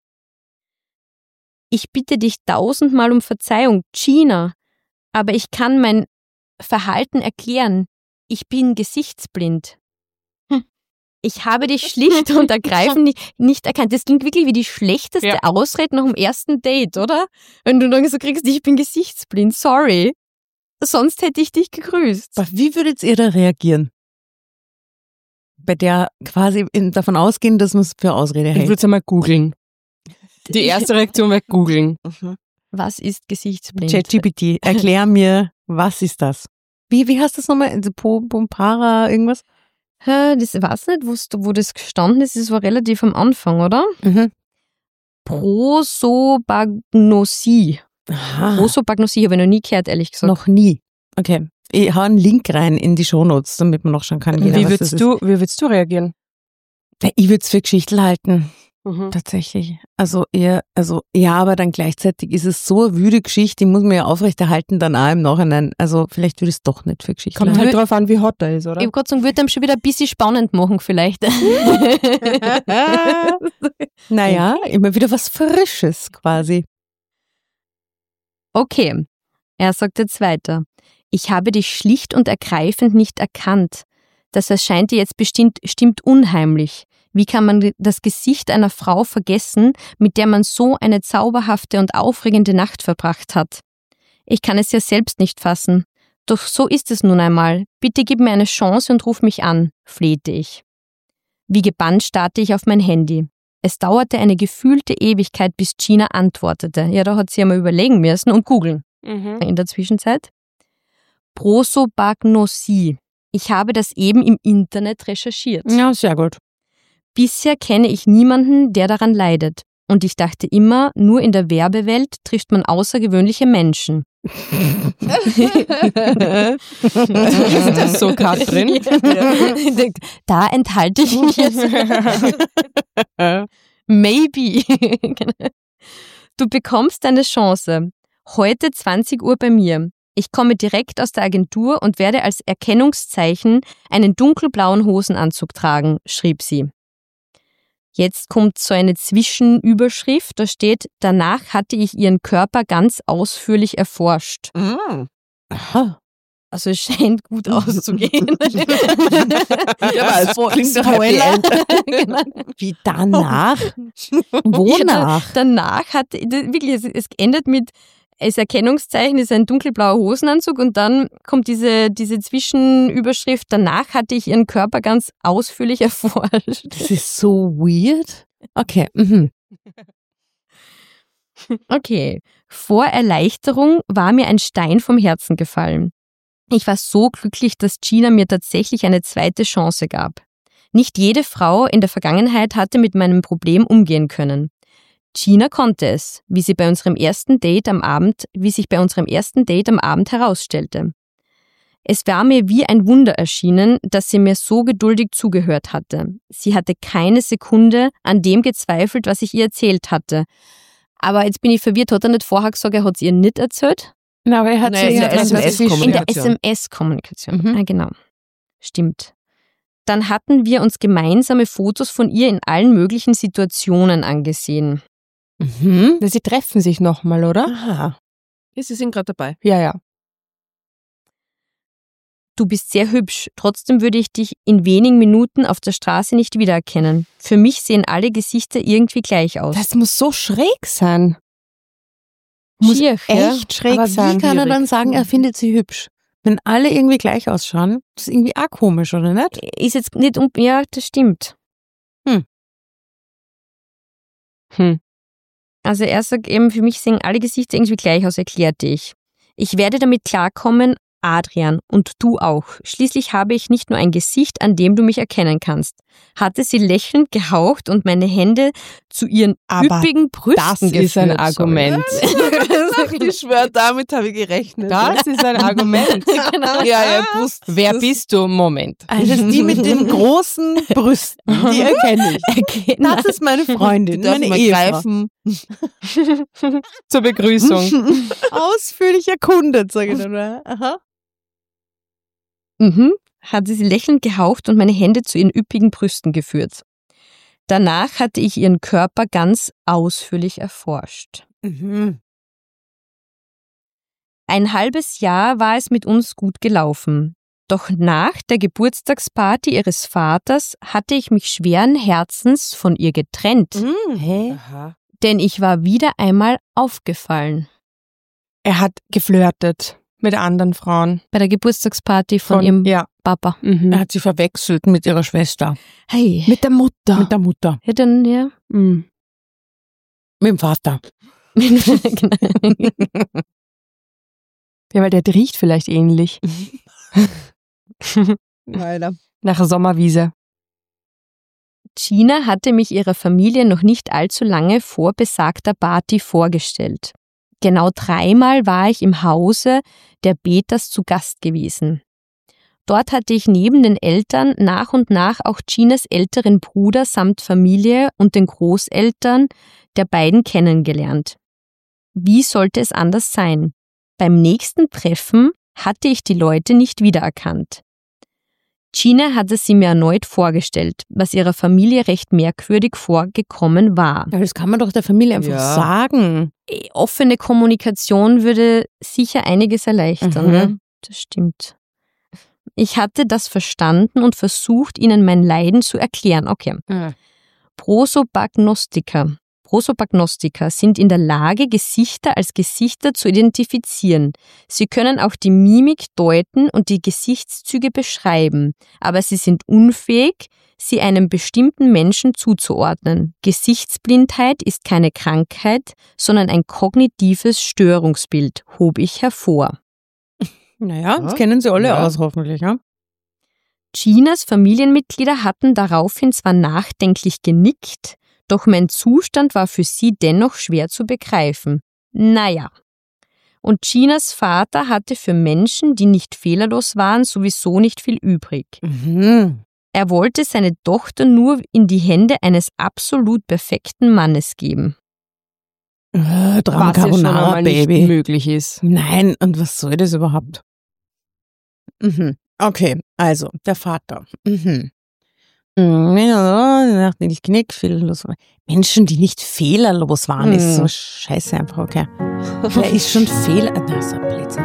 Ich bitte dich tausendmal um Verzeihung, Gina, aber ich kann mein Verhalten erklären. Ich bin gesichtsblind. Hm. Ich habe dich schlicht und ergreifend nicht, nicht erkannt. Das klingt wirklich wie die schlechteste Ja. Ausrede nach dem ersten Date, oder? Wenn du dann so kriegst, ich bin gesichtsblind, sorry. Sonst hätte ich dich gegrüßt. Aber wie würdet ihr da reagieren? Bei der quasi in, davon ausgehen, dass man es für Ausrede Ich hält. würde es einmal googeln. Die erste Reaktion wäre googeln. Was ist gesichtsblind? ChatGPT, erklär mir, was ist das? Wie, wie heißt das nochmal? Po- Pompara, irgendwas? Hä, das weiß nicht, wo, wo das gestanden ist. Das war relativ am Anfang, oder? Mhm. Prosopagnosie. Aha. Prosopagnosie habe ich noch nie gehört, ehrlich gesagt. Noch nie. Okay. Ich hau einen Link rein in die Shownotes, damit man noch schauen kann. jeder, Wie was das würdest du, wie würdest du reagieren? ist. Ich würde es für Geschichten halten. Mhm. Tatsächlich. Also eher, also ja, aber dann gleichzeitig ist es so eine wüde Geschichte, die muss man ja aufrechterhalten dann auch im Nachhinein. Also vielleicht würde ich es doch nicht für Geschichten Kommt halten. halt drauf an, wie hot er ist, oder? Ich habe gerade sagen, würde ihm schon wieder ein bisschen spannend machen, vielleicht. Naja, immer wieder was Frisches quasi. Okay, er sagt jetzt weiter. Ich habe dich schlicht und ergreifend nicht erkannt. Das erscheint dir jetzt bestimmt, stimmt unheimlich. Wie kann man das Gesicht einer Frau vergessen, mit der man so eine zauberhafte und aufregende Nacht verbracht hat? Ich kann es ja selbst nicht fassen. Doch so ist es nun einmal. Bitte gib mir eine Chance und ruf mich an, flehte ich. Wie gebannt starrte ich auf mein Handy. Es dauerte eine gefühlte Ewigkeit, bis Gina antwortete. Ja, da hat sie einmal überlegen müssen und googeln. Mhm. In der Zwischenzeit. Prosopagnosie. Ich habe das eben im Internet recherchiert. Ja, sehr gut. Bisher kenne ich niemanden, der daran leidet. Und ich dachte immer, nur in der Werbewelt trifft man außergewöhnliche Menschen. Ist das so, Katrin? Ja. Da enthalte ich mich jetzt. Maybe. Du bekommst eine Chance. Heute zwanzig Uhr bei mir. Ich komme direkt aus der Agentur und werde als Erkennungszeichen einen dunkelblauen Hosenanzug tragen, schrieb sie. Jetzt kommt so eine Zwischenüberschrift, da steht, danach hatte ich ihren Körper ganz ausführlich erforscht. Aha. Also es scheint gut auszugehen. Ja, aber es klingt doch Spoiler. happy Genau. Wie danach? Wonach? Ja, danach hat, wirklich, es, es endet mit, als Erkennungszeichen ist ein dunkelblauer Hosenanzug und dann kommt diese, diese Zwischenüberschrift, danach hatte ich ihren Körper ganz ausführlich erforscht. Das ist so weird. Okay. Mhm. Okay. Vor Erleichterung war mir ein Stein vom Herzen gefallen. Ich war so glücklich, dass Gina mir tatsächlich eine zweite Chance gab. Nicht jede Frau in der Vergangenheit hatte mit meinem Problem umgehen können. Gina konnte es, wie sie bei unserem ersten Date am Abend, wie sich bei unserem ersten Date am Abend herausstellte. Es war mir wie ein Wunder erschienen, dass sie mir so geduldig zugehört hatte. Sie hatte keine Sekunde an dem gezweifelt, was ich ihr erzählt hatte. Aber jetzt bin ich verwirrt, hat er nicht vorher gesagt, er hat es ihr nicht erzählt? Na, aber er hat Nein, sie in ja der dann S M S-Kommunikation. In der S M S-Kommunikation. Mhm. Ah, genau. Stimmt. Dann hatten wir uns gemeinsame Fotos von ihr in allen möglichen Situationen angesehen. Mhm. Sie treffen sich nochmal, oder? Aha. Ja, Sie sind gerade dabei. Ja, ja. Du bist sehr hübsch, trotzdem würde ich dich in wenigen Minuten auf der Straße nicht wiedererkennen. Für mich sehen alle Gesichter irgendwie gleich aus. Das muss so schräg sein. Muss Schier, ja? echt schräg Aber sein. wie kann er dann Schwierig. sagen, er findet sie hübsch? Wenn alle irgendwie gleich ausschauen, das ist irgendwie auch komisch, oder nicht? Ist jetzt nicht um. Ja, das stimmt. Hm. Also er sagt eben, für mich sehen alle Gesichter irgendwie gleich aus, erklärte ich. Ich werde damit klarkommen, Adrian, und du auch. Schließlich habe ich nicht nur ein Gesicht, an dem du mich erkennen kannst. Hatte sie lächelnd gehaucht und meine Hände zu ihren Aber üppigen Brüsten Das geführt. ist ein Argument. Ich schwöre, damit habe ich gerechnet. Das ist ein Argument. Ja, ja, ich wusste Wer das. bist du? Moment. Also die mit den großen Brüsten, die erkenne ich. Das ist meine Freundin, Die darf meine man Ehefrau. greifen. Zur Begrüßung. Ausführlich erkundet, sage ich dann. Oder? Aha. Mhm, hatte sie lächelnd gehaucht und meine Hände zu ihren üppigen Brüsten geführt. Danach hatte ich ihren Körper ganz ausführlich erforscht. Mhm. Ein halbes Jahr war es mit uns gut gelaufen. Doch nach der Geburtstagsparty ihres Vaters hatte ich mich schweren Herzens von ihr getrennt, Hä? Aha. denn ich war wieder einmal aufgefallen. Er hat geflirtet mit anderen Frauen. Bei der Geburtstagsparty von, ihrem ja. Papa. Mhm. Er hat sie verwechselt mit ihrer Schwester, Hey. Mit der Mutter. mit der Mutter, Ja, dann, ja. Mhm. mit dem Vater. Ja, weil der riecht vielleicht ähnlich. Leider. Nach Sommerwiese. Gina hatte mich ihrer Familie noch nicht allzu lange vor besagter Party vorgestellt. Genau dreimal war ich im Hause der Beters zu Gast gewesen. Dort hatte ich neben den Eltern nach und nach auch Ginas älteren Bruder samt Familie und den Großeltern der beiden kennengelernt. Wie sollte es anders sein? Beim nächsten Treffen hatte ich die Leute nicht wiedererkannt. Gina hatte sie mir erneut vorgestellt, was ihrer Familie recht merkwürdig vorgekommen war. Ja, das kann man doch der Familie einfach Ja. sagen. Offene Kommunikation würde sicher einiges erleichtern. Mhm. Ne? Das stimmt. Ich hatte das verstanden und versucht, ihnen mein Leiden zu erklären. Okay. Mhm. Prosopagnostiker. Prosopagnostiker sind in der Lage, Gesichter als Gesichter zu identifizieren. Sie können auch die Mimik deuten und die Gesichtszüge beschreiben, aber sie sind unfähig, sie einem bestimmten Menschen zuzuordnen. Gesichtsblindheit ist keine Krankheit, sondern ein kognitives Störungsbild, hob ich hervor. Naja, das Ja. kennen sie alle Ja. aus, hoffentlich. Ja? Ginas Familienmitglieder hatten daraufhin zwar nachdenklich genickt, doch mein Zustand war für sie dennoch schwer zu begreifen. Naja. Und Ginas Vater hatte für Menschen, die nicht fehlerlos waren, sowieso nicht viel übrig. Mhm. Er wollte seine Tochter nur in die Hände eines absolut perfekten Mannes geben. Äh, Drama Was ja schon Carbonara, einmal nicht Baby. möglich ist. Nein, und was soll das überhaupt? Mhm. Okay, also, der Vater. Mhm. Nachdenklich knick, fehlerlos. Menschen, die nicht fehlerlos waren, ist so scheiße einfach, okay. Der ist schon fehler... Das ist ein Blödsinn.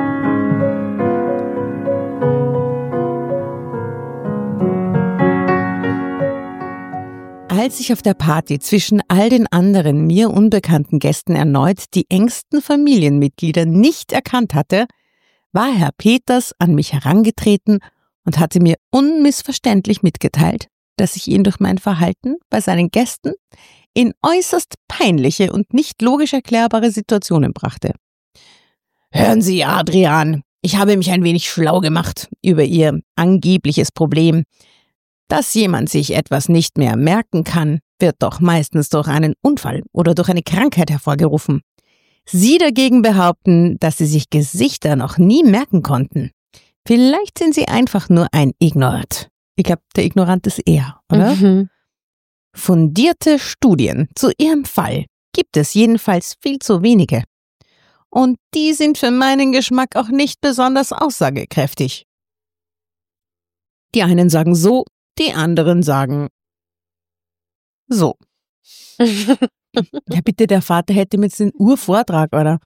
Als ich auf der Party zwischen all den anderen mir unbekannten Gästen erneut die engsten Familienmitglieder nicht erkannt hatte, war Herr Peters an mich herangetreten und hatte mir unmissverständlich mitgeteilt, dass ich ihn durch mein Verhalten bei seinen Gästen in äußerst peinliche und nicht logisch erklärbare Situationen brachte. Hören Sie, Adrian, ich habe mich ein wenig schlau gemacht über Ihr angebliches Problem. Dass jemand sich etwas nicht mehr merken kann, wird doch meistens durch einen Unfall oder durch eine Krankheit hervorgerufen. Sie dagegen behaupten, dass Sie sich Gesichter noch nie merken konnten. Vielleicht sind Sie einfach nur ein Ignorant. Ich glaube, der Ignorant ist er, oder? Mhm. Fundierte Studien zu Ihrem Fall gibt es jedenfalls viel zu wenige. Und die sind für meinen Geschmack auch nicht besonders aussagekräftig. Die einen sagen so, die anderen sagen so. Ja, bitte, der Vater hätte mir jetzt den Urvortrag, oder?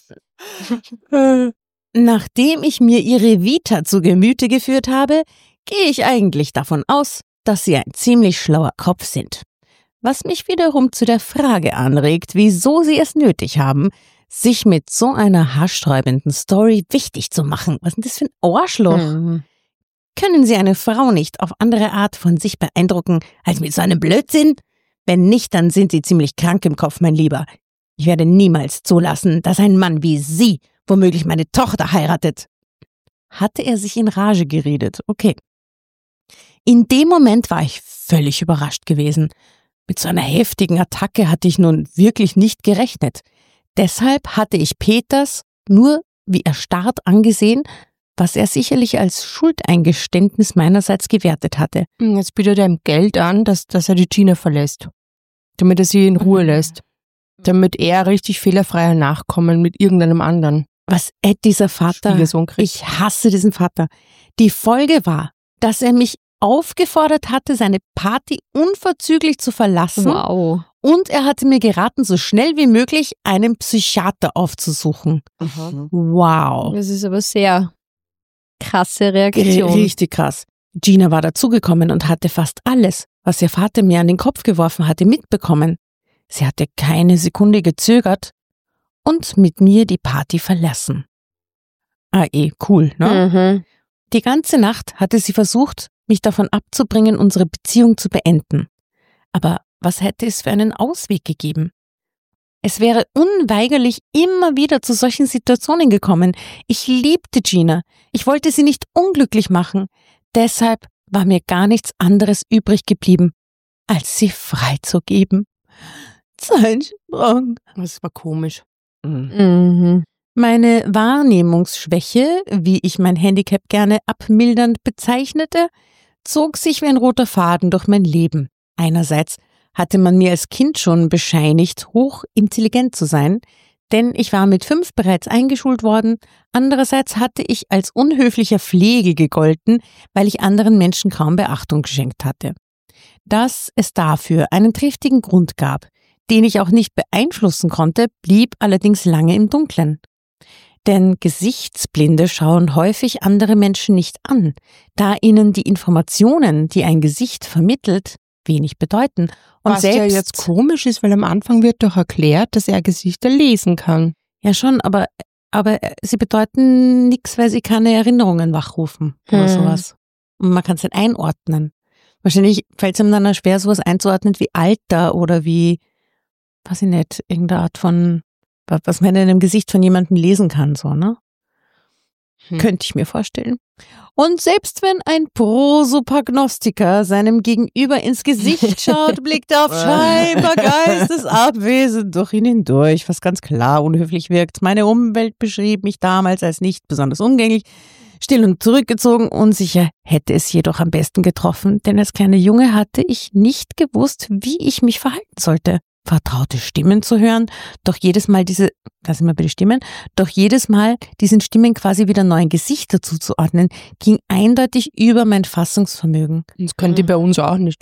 Nachdem ich mir Ihre Vita zu Gemüte geführt habe, gehe ich eigentlich davon aus, dass Sie ein ziemlich schlauer Kopf sind. Was mich wiederum zu der Frage anregt, wieso Sie es nötig haben, sich mit so einer haarsträubenden Story wichtig zu machen. Was ist denn das für ein Arschloch? Mhm. Können Sie eine Frau nicht auf andere Art von sich beeindrucken als mit so einem Blödsinn? Wenn nicht, dann sind Sie ziemlich krank im Kopf, mein Lieber. Ich werde niemals zulassen, dass ein Mann wie Sie womöglich meine Tochter heiratet. Hatte er sich in Rage geredet? Okay. In dem Moment war ich völlig überrascht gewesen. Mit so einer heftigen Attacke hatte ich nun wirklich nicht gerechnet. Deshalb hatte ich Peters nur wie erstarrt angesehen, was er sicherlich als Schuldeingeständnis meinerseits gewertet hatte. Jetzt bietet er ihm Geld an, dass, dass er die Gina verlässt, damit er sie in Ruhe lässt, damit er richtig fehlerfreier Nachkommen mit irgendeinem anderen Was äh, dieser Vater, Schwiegersohn kriegt. ich hasse diesen Vater. Die Folge war, dass er mich aufgefordert hatte, seine Party unverzüglich zu verlassen. Wow. Und er hatte mir geraten, so schnell wie möglich einen Psychiater aufzusuchen. Wow. Das ist aber sehr krasse Reaktion. Richtig krass. Gina war dazugekommen und hatte fast alles, was ihr Vater mir an den Kopf geworfen hatte, mitbekommen. Sie hatte keine Sekunde gezögert und mit mir die Party verlassen. Ah, eh, cool, ne? Mhm. Die ganze Nacht hatte sie versucht, mich davon abzubringen, unsere Beziehung zu beenden. Aber was hätte es für einen Ausweg gegeben? Es wäre unweigerlich immer wieder zu solchen Situationen gekommen. Ich liebte Gina. Ich wollte sie nicht unglücklich machen. Deshalb war mir gar nichts anderes übrig geblieben, als sie freizugeben. Zeitsprung. Das war komisch. Mhm. Meine Wahrnehmungsschwäche, wie ich mein Handicap gerne abmildernd bezeichnete, zog sich wie ein roter Faden durch mein Leben. Einerseits hatte man mir als Kind schon bescheinigt, hochintelligent zu sein, denn ich war mit fünf bereits eingeschult worden. Andererseits hatte ich als unhöflicher Flegel gegolten, weil ich anderen Menschen kaum Beachtung geschenkt hatte. Dass es dafür einen triftigen Grund gab, den ich auch nicht beeinflussen konnte, blieb allerdings lange im Dunkeln. Denn Gesichtsblinde schauen häufig andere Menschen nicht an, da ihnen die Informationen, die ein Gesicht vermittelt, wenig bedeuten. Und Was selbst ja jetzt komisch ist, weil am Anfang wird doch erklärt, dass er Gesichter lesen kann. Ja schon, aber, aber sie bedeuten nichts, weil sie keine Erinnerungen wachrufen oder Hm. sowas. Und man kann es nicht einordnen. Wahrscheinlich fällt es ihm dann auch schwer, sowas einzuordnen wie Alter oder wie, weiß ich nicht, irgendeine Art von, was man in einem Gesicht von jemandem lesen kann, so, ne? Hm. Könnte ich mir vorstellen. Und selbst wenn ein Prosopagnostiker seinem Gegenüber ins Gesicht schaut, blickt er auf scheinbar geistesabwesend durch ihn hindurch, was ganz klar unhöflich wirkt. Meine Umwelt beschrieb mich damals als nicht besonders umgänglich, still und zurückgezogen. Unsicher hätte es jedoch am besten getroffen, denn als kleiner Junge hatte ich nicht gewusst, wie ich mich verhalten sollte. Vertraute Stimmen zu hören, doch jedes Mal diese, da sind wir bei den Stimmen, doch jedes Mal diesen Stimmen quasi wieder neuen Gesichter zuzuordnen, ging eindeutig über mein Fassungsvermögen. Das können die bei uns auch nicht.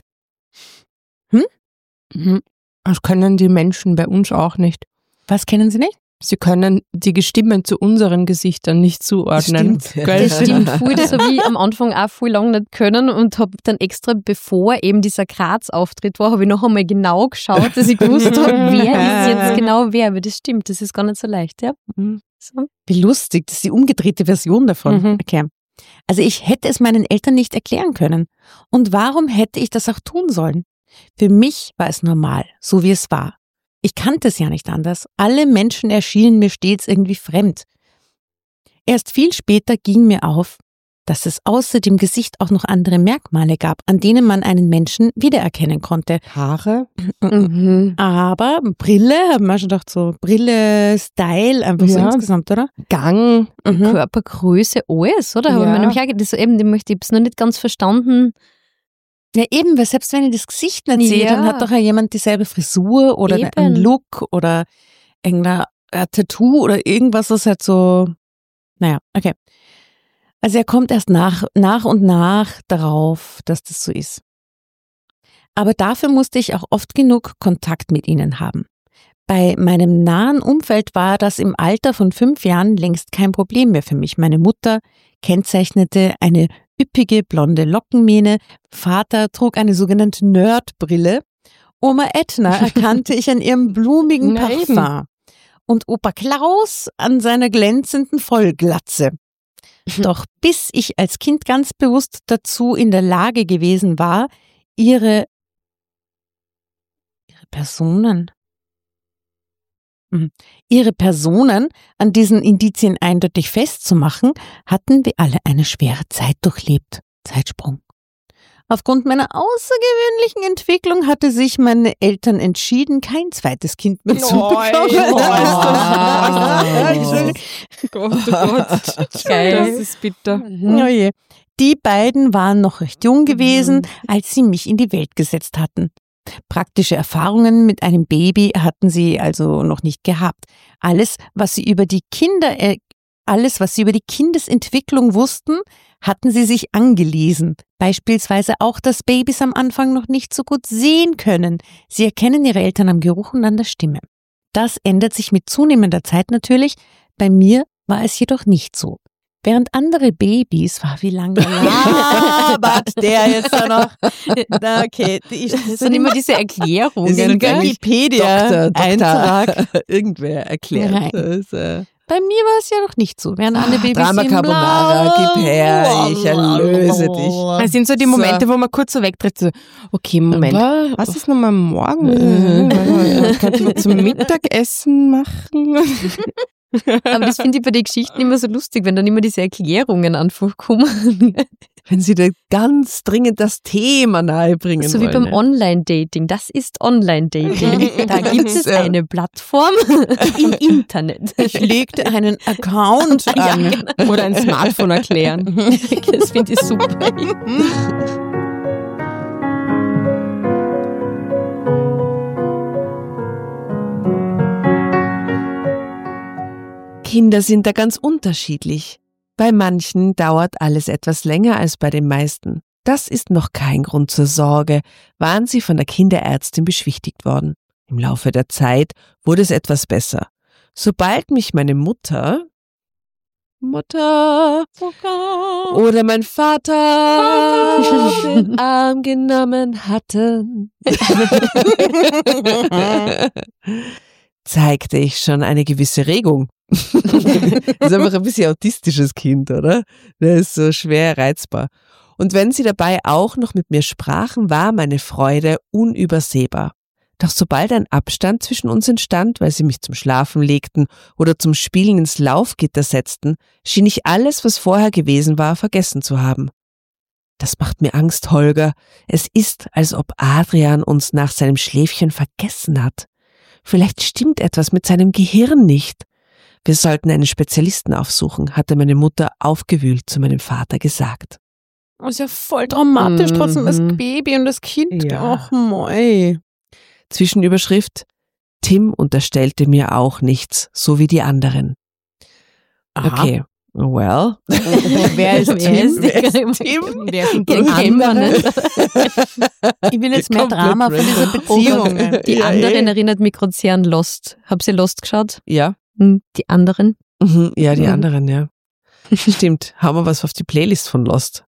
Hm? Mhm. Das können die Menschen bei uns auch nicht. Was kennen Sie nicht? Sie können die Stimmen zu unseren Gesichtern nicht zuordnen. Stimmt. Gell? Das stimmt voll, das habe ich am Anfang auch voll lang nicht können und habe dann extra, bevor eben dieser Graz-Auftritt war, habe ich noch einmal genau geschaut, dass ich gewusst habe, wer ist jetzt genau wer. Aber das stimmt, das ist gar nicht so leicht, ja. So. Wie lustig, das ist die umgedrehte Version davon. Mhm. Okay. Also ich hätte es meinen Eltern nicht erklären können. Und warum hätte ich das auch tun sollen? Für mich war es normal, so wie es war. Ich kannte es ja nicht anders. Alle Menschen erschienen mir stets irgendwie fremd. Erst viel später ging mir auf, dass es außer dem Gesicht auch noch andere Merkmale gab, an denen man einen Menschen wiedererkennen konnte. Haare? Mhm. Aber Brille, haben wir schon gedacht, so Brille, Style, einfach so Ja. insgesamt, oder? Gang? Mhm. Körpergröße, alles, oder? Aber Ja. man nämlich auch, das eben, die möchte ich hab's noch nicht ganz verstanden. Ja eben, weil selbst wenn ich das Gesicht nicht sehe, Ja. dann hat doch ja jemand dieselbe Frisur oder Eben. einen Look oder irgendein ein Tattoo oder irgendwas, was halt so, naja, okay. Also er kommt erst nach, nach und nach darauf, dass das so ist. Aber dafür musste ich auch oft genug Kontakt mit ihnen haben. Bei meinem nahen Umfeld war das im Alter von fünf Jahren längst kein Problem mehr für mich. Meine Mutter kennzeichnete eine üppige blonde Lockenmähne, Vater trug eine sogenannte Nerdbrille, Oma Edna erkannte ich an ihrem blumigen Na eben. Parfum und Opa Klaus an seiner glänzenden Vollglatze. Doch bis ich als Kind ganz bewusst dazu in der Lage gewesen war, ihre, ihre Personen, Mhm. ihre Personen an diesen Indizien eindeutig festzumachen, hatten wir alle eine schwere Zeit durchlebt. Zeitsprung. Aufgrund meiner außergewöhnlichen Entwicklung hatte sich meine Eltern entschieden, kein zweites Kind mehr zu bekommen. Gott, oh Gott. Geil. Das ist bitter. Oh je. Die beiden waren noch recht jung gewesen, als sie mich in die Welt gesetzt hatten. Praktische Erfahrungen mit einem Baby hatten sie also noch nicht gehabt. Alles, was sie über die Kinder, äh, alles, was sie über die Kindesentwicklung wussten, hatten sie sich angelesen. Beispielsweise auch, dass Babys am Anfang noch nicht so gut sehen können. Sie erkennen ihre Eltern am Geruch und an der Stimme. Das ändert sich mit zunehmender Zeit natürlich. Bei mir war es jedoch nicht so. Während andere Babys, war wie lange labert der jetzt da noch? Na, okay, die, Das sind immer diese Erklärungen. den gell? Wikipedia-Eintrag. Irgendwer erklärt Nein. das. Äh. Bei mir war es ja noch nicht so. Während andere Babys Drama in Carbonara, blau- gib her, ich erlöse dich. Das sind so die Momente, wo man kurz so wegtritt. So, okay, Moment. Aber- Was ist nochmal morgen? Könnte man zum Mittagessen machen? Aber das finde ich bei den Geschichten immer so lustig, wenn dann immer diese Erklärungen einfach kommen. Wenn sie dir ganz dringend das Thema nahebringen So wie wollen. beim Online-Dating. Das ist Online-Dating. Da gibt es Ja. eine Plattform im Internet. Ich legte einen Account an. Ja, Oder ein Smartphone erklären. das finde ich super. Kinder sind da ganz unterschiedlich. Bei manchen dauert alles etwas länger als bei den meisten. Das ist noch kein Grund zur Sorge, waren sie von der Kinderärztin beschwichtigt worden. Im Laufe der Zeit wurde es etwas besser. Sobald mich meine Mutter, Mutter oder mein Vater den Arm genommen hatten, zeigte ich schon eine gewisse Regung. Das ist einfach ein bisschen autistisches Kind, oder? Der ist so schwer reizbar. Und wenn sie dabei auch noch mit mir sprachen, war meine Freude unübersehbar. Doch sobald ein Abstand zwischen uns entstand, weil sie mich zum Schlafen legten oder zum Spielen ins Laufgitter setzten, schien ich alles, was vorher gewesen war, vergessen zu haben. Das macht mir Angst, Holger. Es ist, als ob Adrian uns nach seinem Schläfchen vergessen hat. Vielleicht stimmt etwas mit seinem Gehirn nicht. Wir sollten einen Spezialisten aufsuchen, hatte meine Mutter aufgewühlt zu meinem Vater gesagt. Das ist ja voll dramatisch, Mhm. trotzdem das Baby und das Kind. Ja. Ach, moi. Zwischenüberschrift: Tim unterstellte mir auch nichts, so wie die anderen. Okay, well. Wer ist Wer Tim? ist- Wer ist Tim? Wer sind Den kennen wir nicht. Ich will jetzt mehr Komplett Drama von dieser random. Beziehung. Die Ja, anderen eh. erinnert mich gerade sehr an Lost. Habt ihr Lost geschaut? Ja, Hm, Die anderen. mhm, ja, die Mhm. anderen, ja. Stimmt, haben wir was auf die Playlist von Lost?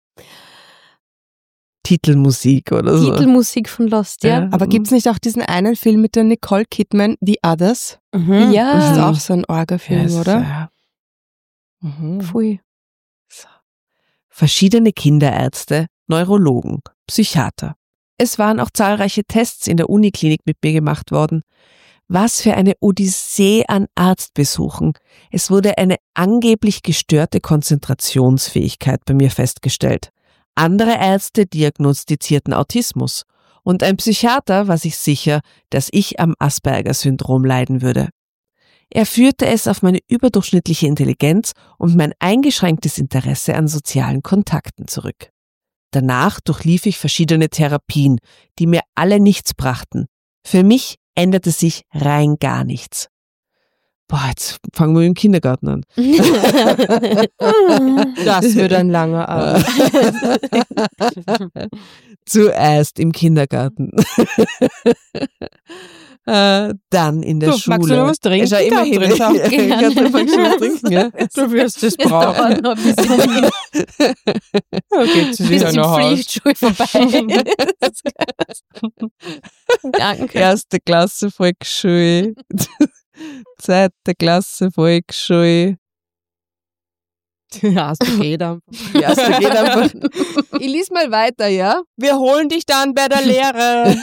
Titelmusik oder so. Titelmusik von Lost, ja. Ja. Aber gibt's nicht auch diesen einen Film mit der Nicole Kidman, The Others? Mhm. Ja, Das ist Mhm. auch so ein Orga-Film, Yes, oder? ja. Mhm. voll. Verschiedene Kinderärzte, Neurologen, Psychiater. Es waren auch zahlreiche Tests in der Uniklinik mit mir gemacht worden. Was für eine Odyssee an Arztbesuchen. Es wurde eine angeblich gestörte Konzentrationsfähigkeit bei mir festgestellt. Andere Ärzte diagnostizierten Autismus. Und ein Psychiater war sich sicher, dass ich am Asperger-Syndrom leiden würde. Er führte es auf meine überdurchschnittliche Intelligenz und mein eingeschränktes Interesse an sozialen Kontakten zurück. Danach durchlief ich verschiedene Therapien, die mir alle nichts brachten. Für mich änderte sich rein gar nichts. Boah, jetzt fangen wir im Kindergarten an. Das wird ein langer Abend. Zuerst im Kindergarten. äh, dann in der Du, Schule. magst du noch was trinken? Schau, immerhin. Katrin, schau. Ich kann einfach schon was trinken, ja. Du wirst es Das dauert brauchen. noch ein bisschen, Ja, geht sie bis wieder die nach Hause. Pflichtschule vorbei ist. Danke. Erste Klasse Volksschule. Zweite Klasse Volksschule. Ja, hast du geht einfach. Die erste geht einfach. Ich lies mal weiter, ja? Wir holen dich dann bei der Lehre.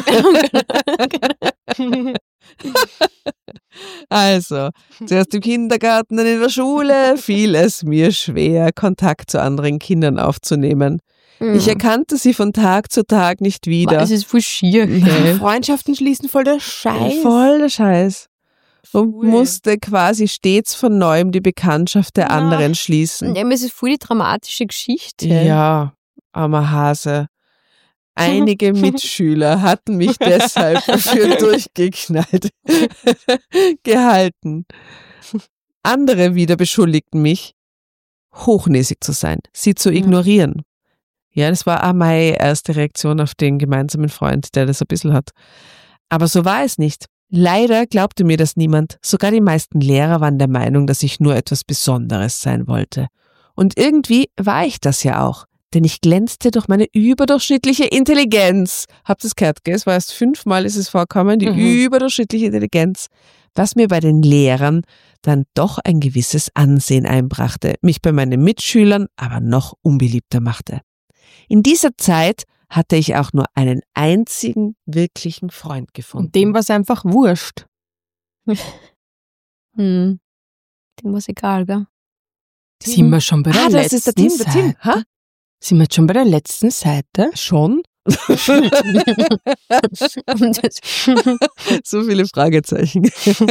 Also, zuerst im Kindergarten, dann in der Schule fiel es mir schwer, Kontakt zu anderen Kindern aufzunehmen. Ich erkannte sie von Tag zu Tag nicht wieder. Es ist voll schier. Nein. Freundschaften schließen voll der Scheiß. Voll der Scheiß. Und Cool. musste quasi stets von neuem die Bekanntschaft der Ja. anderen schließen. Ja, aber es ist voll die dramatische Geschichte. Ja, armer Hase. Einige Mitschüler hatten mich deshalb für durchgeknallt gehalten. Andere wieder beschuldigten mich, hochnäsig zu sein, sie zu ignorieren. Ja, das war auch meine erste Reaktion auf den gemeinsamen Freund, der das ein bisschen hat. Aber so war es nicht. Leider glaubte mir das niemand. Sogar die meisten Lehrer waren der Meinung, dass ich nur etwas Besonderes sein wollte. Und irgendwie war ich das ja auch. Denn ich glänzte durch meine überdurchschnittliche Intelligenz. Habt ihr es gehört, gell? Es war erst fünfmal ist es vorgekommen, die Mhm. überdurchschnittliche Intelligenz. Was mir bei den Lehrern dann doch ein gewisses Ansehen einbrachte, mich bei meinen Mitschülern aber noch unbeliebter machte. In dieser Zeit hatte ich auch nur einen einzigen wirklichen Freund gefunden. Und dem war es einfach wurscht. Hm. Dem war es egal, gell? Sind wir schon bei der Ah, das letzten ist der Tim, der Tim. Seite? Ha? Sind wir jetzt schon bei der letzten Seite? Schon? So viele Fragezeichen.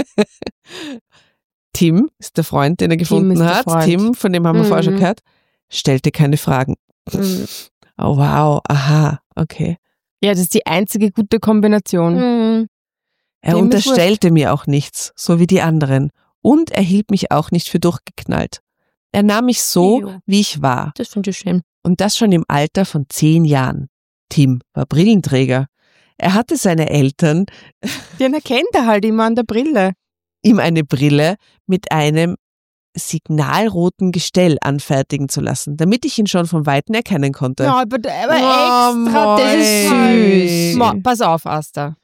Tim ist der Freund, den er gefunden ist der hat. Freund. Tim, von dem haben wir Mhm. vorher schon gehört, stellte keine Fragen. Hm. Oh wow, aha, okay. Ja, das ist die einzige gute Kombination. Hm. Er Dem ist unterstellte mir auch nichts, so wie die anderen. Und er hielt mich auch nicht für durchgeknallt. Er nahm mich so, Jo. wie ich war. Das finde ich schön. Und das schon im Alter von zehn Jahren. Tim war Brillenträger. Er hatte seine Eltern Den erkennt er halt immer an der Brille. ihm eine Brille mit einem signalroten Gestell anfertigen zu lassen, damit ich ihn schon von Weitem erkennen konnte. Ja, aber, aber Oh, extra, das ist moi. süß. Mo, pass auf, Asta.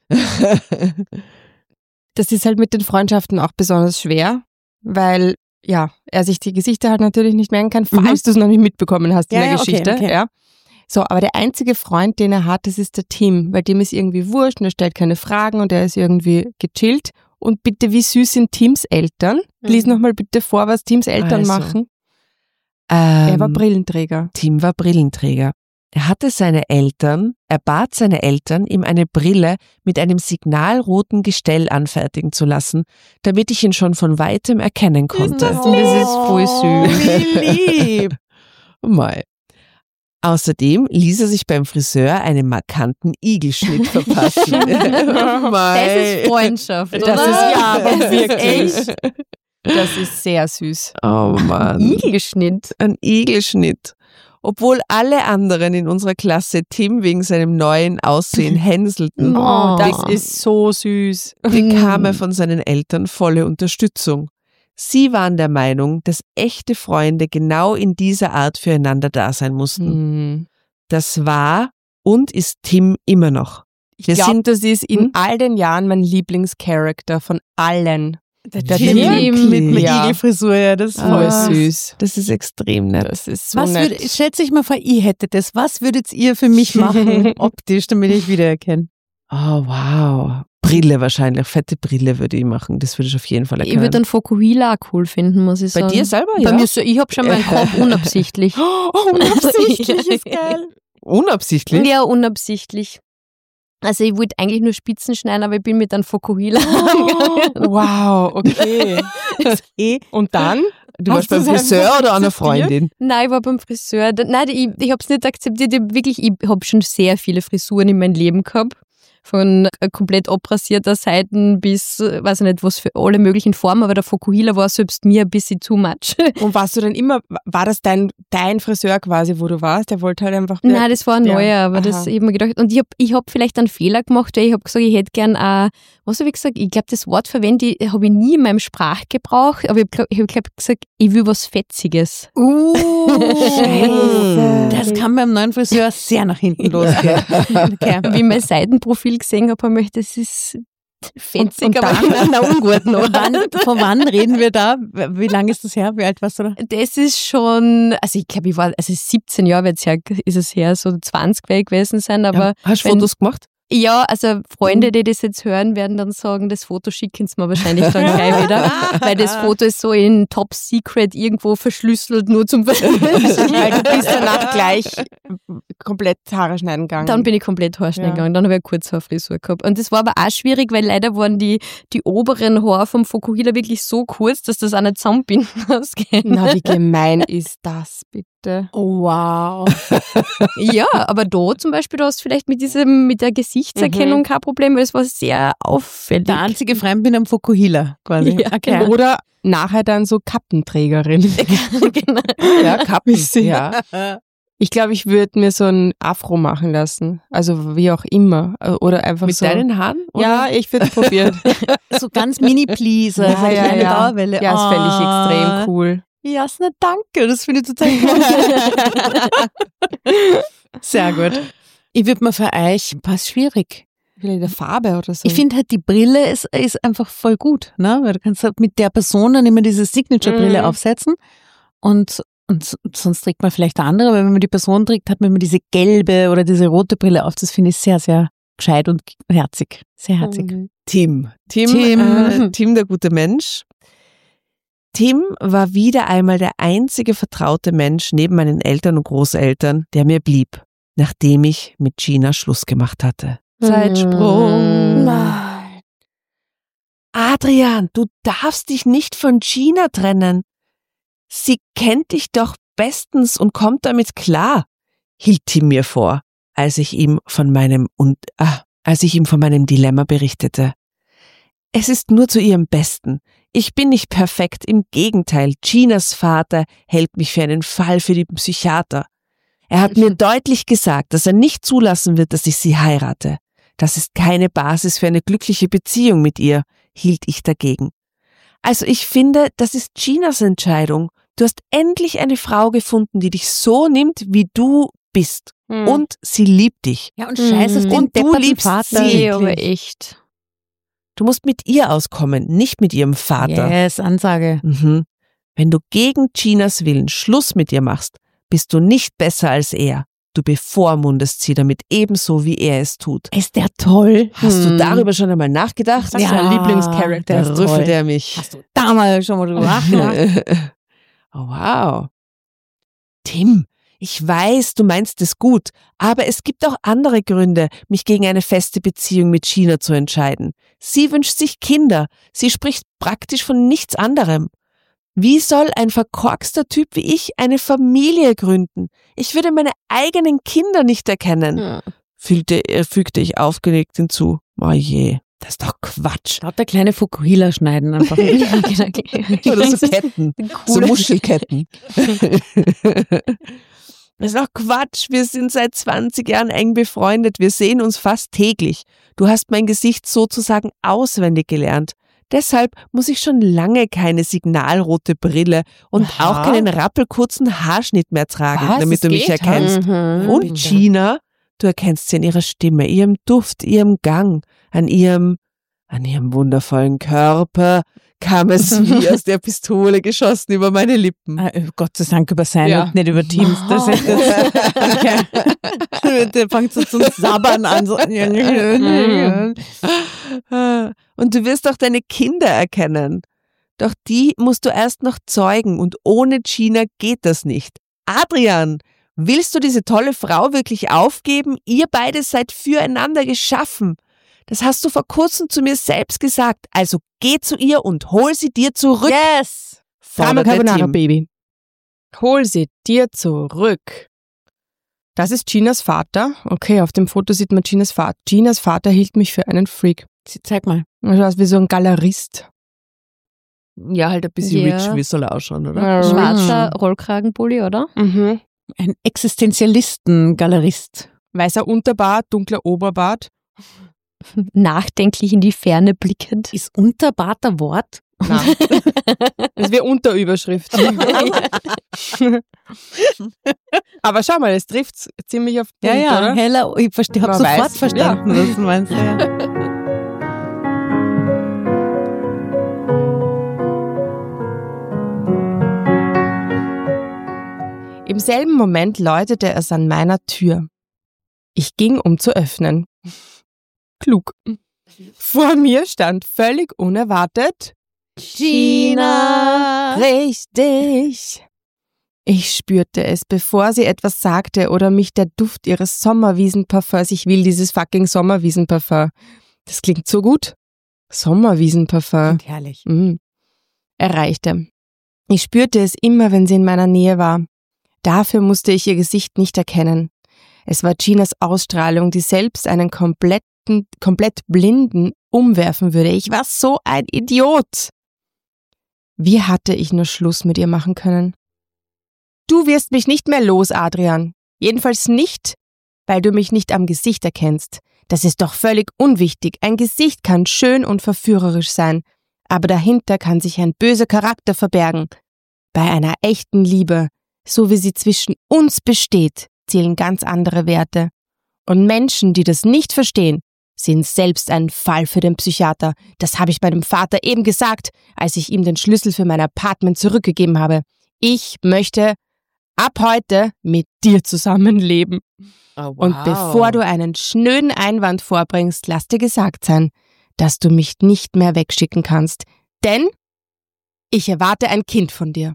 Das ist halt mit den Freundschaften auch besonders schwer, weil ja, er sich die Gesichter halt natürlich nicht merken kann, falls Mhm. du es noch nicht mitbekommen hast in Ja, der ja, okay, Geschichte. okay. Ja. So, aber der einzige Freund, den er hat, das ist der Tim, weil dem ist irgendwie wurscht und er stellt keine Fragen und er ist irgendwie gechillt. Und bitte, wie süß sind Tims Eltern? Lies Mhm. nochmal bitte vor, was Tims Eltern Also, machen. Ähm, Er war Brillenträger. Tim war Brillenträger. Er hatte seine Eltern, er bat seine Eltern, ihm eine Brille mit einem signalroten Gestell anfertigen zu lassen, damit ich ihn schon von Weitem erkennen konnte. das lieb? Das ist voll süß. Wie lieb. Mei. Außerdem ließ er sich beim Friseur einen markanten Igelschnitt verpassen. Das ist Freundschaft, Das oder? ist ja, aber Das ist wirklich. echt. Das ist sehr süß. Oh Mann. Igelschnitt. Ein Igelschnitt. Obwohl alle anderen in unserer Klasse Tim wegen seinem neuen Aussehen hänselten, Oh. Das ist so süß. bekam er von seinen Eltern volle Unterstützung. Sie waren der Meinung, dass echte Freunde genau in dieser Art füreinander da sein mussten. Hm. Das war und ist Tim immer noch. Ich Wir glaube, sind- das ist in Hm? all den Jahren mein Lieblingscharakter von allen. Der Tim Tim. mit einer Ja. Igelfrisur, ja, das ist voll Ah. süß. Das ist extrem nett. Das ist so Was nett. würd, stellt sich mal vor, ihr hättet das. Was würdet ihr für mich machen, optisch, damit ich wiedererkenne? Oh, wow. Brille wahrscheinlich, fette Brille würde ich machen. Das würde ich auf jeden Fall erkennen. Ich würde einen Fokuhila auch cool finden, muss ich Bei sagen. dir selber, Bei ja? mir so, ich habe schon mal einen Kopf unabsichtlich. Oh, unabsichtlich ist geil. Unabsichtlich? Ja, unabsichtlich. Also ich wollte eigentlich nur Spitzen schneiden, aber ich bin mit einem Fokuhila angegangen. Wow, okay. Und dann? Du warst beim Hast du's Friseur einfach oder einer akzeptiert? Freundin? Nein, ich war beim Friseur. Da- Nein, ich, ich habe es nicht akzeptiert. Ich hab wirklich, ich habe schon sehr viele Frisuren in meinem Leben gehabt. Von äh, komplett abrasierter Seiten bis, äh, weiß ich nicht, was für alle möglichen Formen, aber der Fokuhila war selbst mir ein bisschen too much. Und warst du dann immer, war das dein, dein Friseur quasi, wo du warst? Der wollte halt einfach... Nein, das war ein der- neuer, aber Aha. das, ich habe mir gedacht, und ich habe ich hab vielleicht einen Fehler gemacht, weil ich habe gesagt, ich hätte gern auch, was habe ich gesagt, ich glaube, das Wort verwende ich, habe ich nie in meinem Sprachgebrauch, aber ich habe, ich hab, glaub, gesagt, ich will was Fetziges. Uh, Scheiße. Das kann beim neuen Friseur sehr nach hinten losgehen. Okay. Wie ich mein Seitenprofil gesehen habe, habe ich gedacht, das ist fetzig, und aber dann? na ungut noch. Wann, von wann reden wir da? Wie lange ist das her? Wie alt warst du da? Das ist schon, also ich glaube, ich war, also siebzehn Jahre jetzt her, ist es her, so zwanzig wäre ich gewesen sein, aber Ja, hast du wenn- Fotos gemacht? ja, also Freunde, die das jetzt hören, werden dann sagen, das Foto schicken sie mir wahrscheinlich dann gleich wieder, weil das Foto ist so in Top Secret irgendwo verschlüsselt, nur zum Verschlüsseln. Weil du bist danach gleich komplett Haare schneiden gegangen. Dann bin ich komplett Haarschneiden Ja. gegangen, dann habe ich eine Kurzhaarfrisur gehabt. Und das war aber auch schwierig, weil leider waren die, die oberen Haare vom Fokuhila wirklich so kurz, dass das auch nicht zusammenbinden ausgeht. Na, wie gemein ist das, bitte? Oh, wow. Ja, aber da zum Beispiel, da hast du vielleicht mit diesem, mit der Gesichtserkennung kein Problem, weil es war sehr auffällig. Der einzige Fremdbild am Fokuhila quasi. Ja, genau. Oder nachher dann so Kappenträgerin. Genau. Ja, Kappen. Bisschen. Ja. Ich glaube, ich würde mir so ein Afro machen lassen. Also wie auch immer. Oder einfach Mit so. deinen Haaren? Oder? Ja, ich würde es probieren. So ganz mini-please, so eine kleine Dauerwelle. Ja, das fände ich Ah. extrem cool. Jasna, danke. Das finde ich total cool. Sehr gut. Ich würde mir für euch, was schwierig. Vielleicht eine Farbe oder so. Ich finde halt, die Brille ist, ist einfach voll gut, ne? Weil du kannst halt mit der Person dann immer diese Signature-Brille Mhm. aufsetzen und, und sonst trägt man vielleicht eine andere, aber wenn man die Person trägt, hat man immer diese gelbe oder diese rote Brille auf. Das finde ich sehr, sehr gescheit und herzig. Sehr herzig. Mhm. Tim. Tim, Tim. Äh, Tim, der gute Mensch. Tim war wieder einmal der einzige vertraute Mensch neben meinen Eltern und Großeltern, der mir blieb, nachdem ich mit Gina Schluss gemacht hatte. Zeitsprung. Nein. Adrian, du darfst dich nicht von Gina trennen. Sie kennt dich doch bestens und kommt damit klar, hielt Tim mir vor, als ich ihm von meinem und ah, als ich ihm von meinem Dilemma berichtete. Es ist nur zu ihrem Besten. Ich bin nicht perfekt, im Gegenteil, Ginas Vater hält mich für einen Fall für die Psychiater. Er hat mir deutlich gesagt, dass er nicht zulassen wird, dass ich sie heirate. Das ist keine Basis für eine glückliche Beziehung mit ihr, hielt ich dagegen. Also ich finde, das ist Ginas Entscheidung. Du hast endlich eine Frau gefunden, die dich so nimmt, wie du bist. Mhm. Und sie liebt dich. Ja, und scheiß auf Mhm. den Und du depperten liebst Vater. sie. Nee, aber echt. Du musst mit ihr auskommen, nicht mit ihrem Vater. Yes, Ansage. Mhm. Wenn du gegen Ginas Willen Schluss mit ihr machst, bist du nicht besser als er. Du bevormundest sie damit ebenso, wie er es tut. Ist der toll? Hast Hm. du darüber schon einmal nachgedacht? Das ist mein Lieblingscharakter. Da ist rüffelt toll. er mich. Hast du damals schon mal drüber nachgedacht? Oh, wow. Tim, ich weiß, du meinst es gut, aber es gibt auch andere Gründe, mich gegen eine feste Beziehung mit Gina zu entscheiden. Sie wünscht sich Kinder. Sie spricht praktisch von nichts anderem. Wie soll ein verkorkster Typ wie ich eine Familie gründen? Ich würde meine eigenen Kinder nicht erkennen, Ja. fügte, äh, fügte ich aufgelegt hinzu. Oh je, das ist doch Quatsch. Laut der kleine Fukuhila schneiden einfach. Oder so Ketten, so Coole- Muschelketten. Das ist doch Quatsch. Wir sind seit zwanzig Jahren eng befreundet. Wir sehen uns fast täglich. Du hast mein Gesicht sozusagen auswendig gelernt. Deshalb muss ich schon lange keine signalrote Brille und Aha. auch keinen rappelkurzen Haarschnitt mehr tragen, Was? damit du Das mich geht? erkennst. Mhm. Und Bitte. Gina, du erkennst sie an ihrer Stimme, ihrem Duft, ihrem Gang, an ihrem, An ihrem wundervollen Körper kam es wie aus der Pistole geschossen über meine Lippen. Ah, Gott sei Dank über sein Ja. und nicht über Teams. Das ist das. Okay. Der fängt so zum Sabbern an. So. Und du wirst auch deine Kinder erkennen. Doch die musst du erst noch zeugen und ohne Gina geht das nicht. Adrian, willst du diese tolle Frau wirklich aufgeben? Ihr beide seid füreinander geschaffen. Das hast du vor kurzem zu mir selbst gesagt. Also geh zu ihr und hol sie dir zurück. Yes! Drama Forderte Carbonara, Tim. Baby. Hol sie dir zurück. Das ist Ginas Vater. Okay, auf dem Foto sieht man Ginas Vater. Ginas Vater hielt mich für einen Freak. Zeig mal. Er schaut aus wie so ein Galerist. Ja, halt ein bisschen Ja. rich, wie soll er ausschauen, oder? Ja. Schwarzer Rollkragenpulli, oder? Mhm. Ein Existenzialisten-Galerist. Weißer Unterbart, dunkler Oberbart. Nachdenklich in die Ferne blickend. Ist Unterbart ein Wort? Nein. Das wäre Unterüberschrift. Aber schau mal, es trifft ziemlich auf den Ja, Punkt, ja, oder? heller. Ich verste- hab Man sofort weiß, verstanden, was du meinst. Ja. Im selben Moment läutete es an meiner Tür. Ich ging, um zu öffnen. Klug. Vor mir stand völlig unerwartet Gina! Richtig. Ich spürte es, bevor sie etwas sagte oder mich der Duft ihres Sommerwiesenparfums, ich will dieses fucking Sommerwiesenparfum. Das klingt so gut. Sommerwiesenparfum. Klingt herrlich. Mhm. Erreichte. Ich spürte es immer, wenn sie in meiner Nähe war. Dafür musste ich ihr Gesicht nicht erkennen. Es war Ginas Ausstrahlung, die selbst einen kompletten, komplett Blinden umwerfen würde. Ich war so ein Idiot. Wie hatte ich nur Schluss mit ihr machen können? Du wirst mich nicht mehr los, Adrian. Jedenfalls nicht, weil du mich nicht am Gesicht erkennst. Das ist doch völlig unwichtig. Ein Gesicht kann schön und verführerisch sein, aber dahinter kann sich ein böser Charakter verbergen. Bei einer echten Liebe, so wie sie zwischen uns besteht, zählen ganz andere Werte. Und Menschen, die das nicht verstehen, sind selbst ein Fall für den Psychiater. Das habe ich meinem Vater eben gesagt, als ich ihm den Schlüssel für mein Apartment zurückgegeben habe. Ich möchte ab heute mit dir zusammenleben. Oh, wow. Und bevor du einen schnöden Einwand vorbringst, lass dir gesagt sein, dass du mich nicht mehr wegschicken kannst. Denn ich erwarte ein Kind von dir.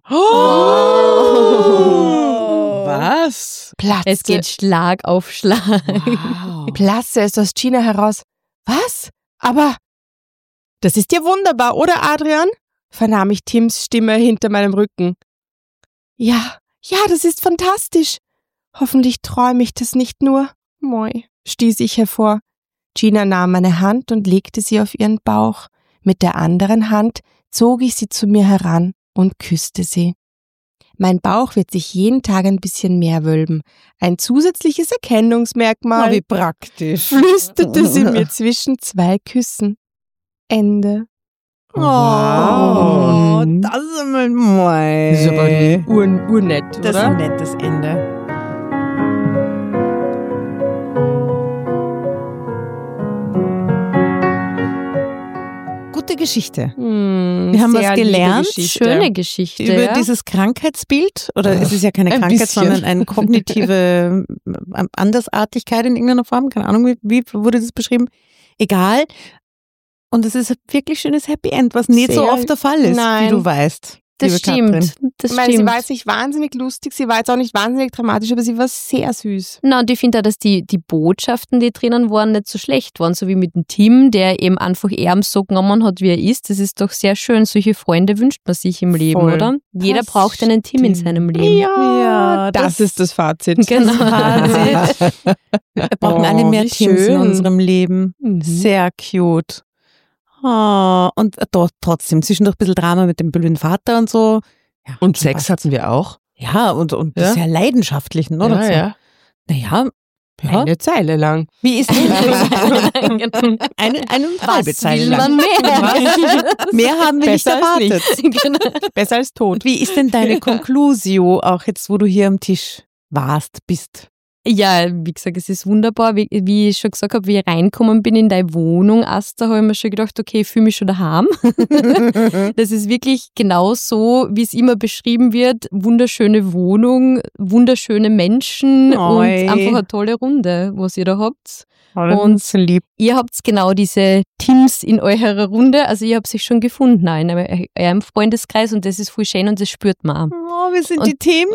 Was? Platze, Es geht Schlag auf Schlag. Wow. Platze ist aus Gina heraus. Was? Aber das ist ja wunderbar, oder Adrian? Vernahm ich Tims Stimme hinter meinem Rücken. Ja, ja, das ist fantastisch. Hoffentlich träume ich das nicht nur. Moi, stieß ich hervor. Gina nahm meine Hand und legte sie auf ihren Bauch. Mit der anderen Hand zog ich sie zu mir heran und küsste sie. Mein Bauch wird sich jeden Tag ein bisschen mehr wölben. Ein zusätzliches Erkennungsmerkmal, Oh, wie praktisch. flüsterte sie mir zwischen zwei Küssen. Ende. Oh, Wow. das ist einmal moi. Das ist aber ur, urnett, Das ist oder? ein nettes Ende. Gute Geschichte. Hm, Wir haben sehr was liebe gelernt. Geschichte. Schöne Geschichte. Über ja. dieses Krankheitsbild, oder es ist ja keine Ein Krankheit, bisschen. sondern eine kognitive ähm, Andersartigkeit in irgendeiner Form, keine Ahnung, wie, wie wurde das beschrieben? Egal. Und es ist ein wirklich schönes Happy End, was nicht so Sehr- oft der Fall ist, Nein. wie du weißt. Das liebe stimmt. Katrin. Das Ich meine, sie stimmt. war jetzt nicht wahnsinnig lustig, sie war jetzt auch nicht wahnsinnig dramatisch, aber sie war sehr süß. Na, und ich finde auch, dass die, die Botschaften, die drinnen waren, nicht so schlecht waren. So wie mit dem Tim, der eben einfach eher so genommen hat, wie er ist. Das ist doch sehr schön. Solche Freunde wünscht man sich im Leben, Voll. oder? Jeder Das braucht einen Tim in stimmt. seinem Leben. Ja, das, das- ist das Fazit. Genau. Fazit. Wir brauchen Oh, alle mehr wie Teams in schön. unserem Leben. Mhm. Sehr cute. Oh, und doch trotzdem zwischendurch ein bisschen Drama mit dem blöden Vater und so. Ja, Und schon Sex passt. hatten wir auch. Ja, und, und Ja? sehr leidenschaftlichen, oder? so. ja. Naja, ja. Eine Zeile lang. Wie ist denn Genau. eine, eine und halbe Was Zeile will lang. man mehr? Mehr haben wir nicht Besser als erwartet. Genau. Besser als tot. Wie ist denn deine Conclusio, auch jetzt, wo du hier am Tisch warst, bist? Ja, wie gesagt, es ist wunderbar. Wie, wie ich schon gesagt habe, wie ich reinkommen bin in deine Wohnung, Asta, habe ich mir schon gedacht, okay, ich fühle mich schon daheim. Das ist wirklich genau so, wie es immer beschrieben wird. Wunderschöne Wohnung, wunderschöne Menschen Oi. und einfach eine tolle Runde, was ihr da habt. Und so lieb. Ihr habt genau diese Teams in eurer Runde, also ihr habt sich schon gefunden auch in eurem Freundeskreis und das ist voll schön und das spürt man auch. Oh, wir sind Und- die Teams.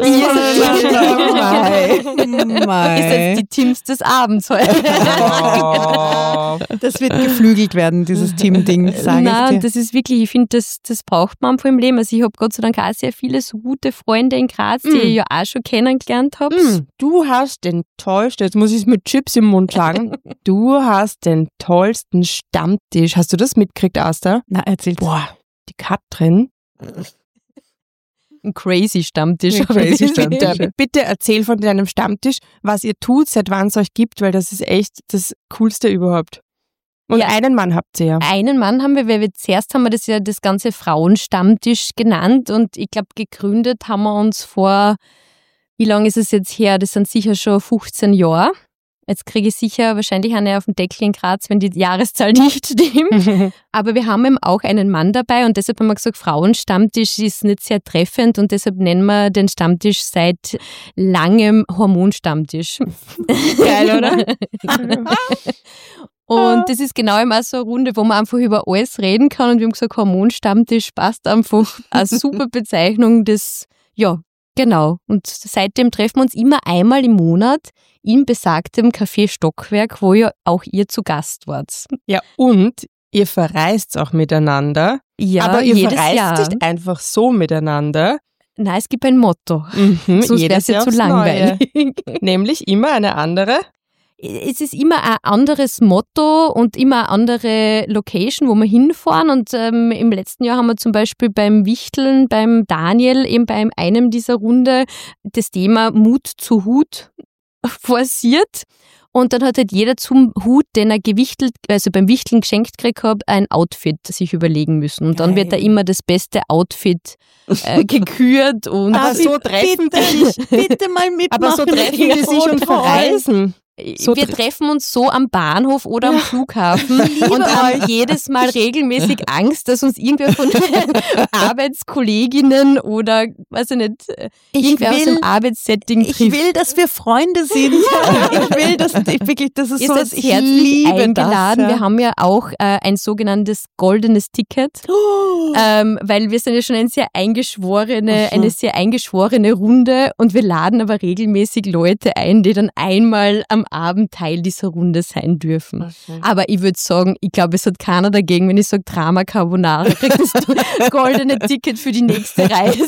Ja. Mei. Ist jetzt die Teams des Abends heute. Oh. Das wird geflügelt werden, dieses Team-Ding, sage Nein, ich dir. das ist wirklich, ich finde, das, das braucht man einfach im Leben. Also ich habe Gott sei Dank auch sehr viele so gute Freunde in Graz, die Mm. ich ja auch schon kennengelernt habe. Mm, Du hast den tollsten, jetzt muss ich es mit Chips im Mund sagen, du hast den tollsten Stammtisch. Hast du das mitgekriegt, Asta? Na, erzähl. Boah, die Katrin. Ein crazy Stammtisch. Ein crazy Stammtisch. Bitte, bitte erzähl von deinem Stammtisch, was ihr tut, seit wann es euch gibt, weil das ist echt das Coolste überhaupt. Und Ja. einen Mann habt ihr ja. Einen Mann haben wir, weil wir zuerst haben wir das ja das ganze Frauenstammtisch genannt und ich glaube, gegründet haben wir uns vor, wie lange ist es jetzt her? Das sind sicher schon fünfzehn Jahre. Jetzt kriege ich sicher wahrscheinlich eine auf den Deckel in Graz, wenn die Jahreszahl nicht stimmt. Aber wir haben eben auch einen Mann dabei und deshalb haben wir gesagt, Frauenstammtisch ist nicht sehr treffend und deshalb nennen wir den Stammtisch seit langem Hormonstammtisch. Geil, oder? Und das ist genau immer so eine Runde, wo man einfach über alles reden kann und wir haben gesagt, Hormonstammtisch passt einfach. Eine super Bezeichnung des, ja, genau. Und seitdem treffen wir uns immer einmal im Monat in besagtem Café Stockwerk, wo ja auch ihr zu Gast wart. Ja, und ihr verreist auch miteinander, Ja, aber ihr jedes verreist Jahr. nicht einfach so miteinander. Nein, es gibt ein Motto. Mhm, Sonst wäre es jedes ja Jahr zu aufs langweilig. Neue. Nämlich immer eine andere. Es ist immer ein anderes Motto und immer eine andere Location, wo wir hinfahren. Und ähm, im letzten Jahr haben wir zum Beispiel beim Wichteln, beim Daniel, eben bei einem dieser Runde das Thema Mut zu Hut forciert. Und dann hat halt jeder zum Hut, den er gewichtelt, also beim Wichteln geschenkt gekriegt hat, ein Outfit sich überlegen müssen. Und dann wird da immer das beste Outfit äh, gekürt. Und Aber so treffen bitte, die sich. bitte mal mitmachen. Aber so treffen die sich und verreisen. so wir tre- treffen uns so am Bahnhof oder am Flughafen und haben jedes Mal regelmäßig Angst, dass uns irgendwer von den Arbeitskolleginnen oder, weiß ich nicht, Ich irgendwer aus will- dem Arbeitssetting Ich trifft. will, dass wir Freunde sind. Ich will, dass ich wirklich, das ist Ihr so, seid was ich herzlich liebe eingeladen. das. Wir haben ja auch äh, ein sogenanntes goldenes Ticket, ähm, weil wir sind ja schon eine sehr eingeschworene, eine sehr eingeschworene Runde und wir laden aber regelmäßig Leute ein, die dann einmal am Abend Teil dieser Runde sein dürfen. Aber ich würde sagen, ich glaube, es hat keiner dagegen, wenn ich sage Drama Carbonara, kriegst du das goldene Ticket für die nächste Reise.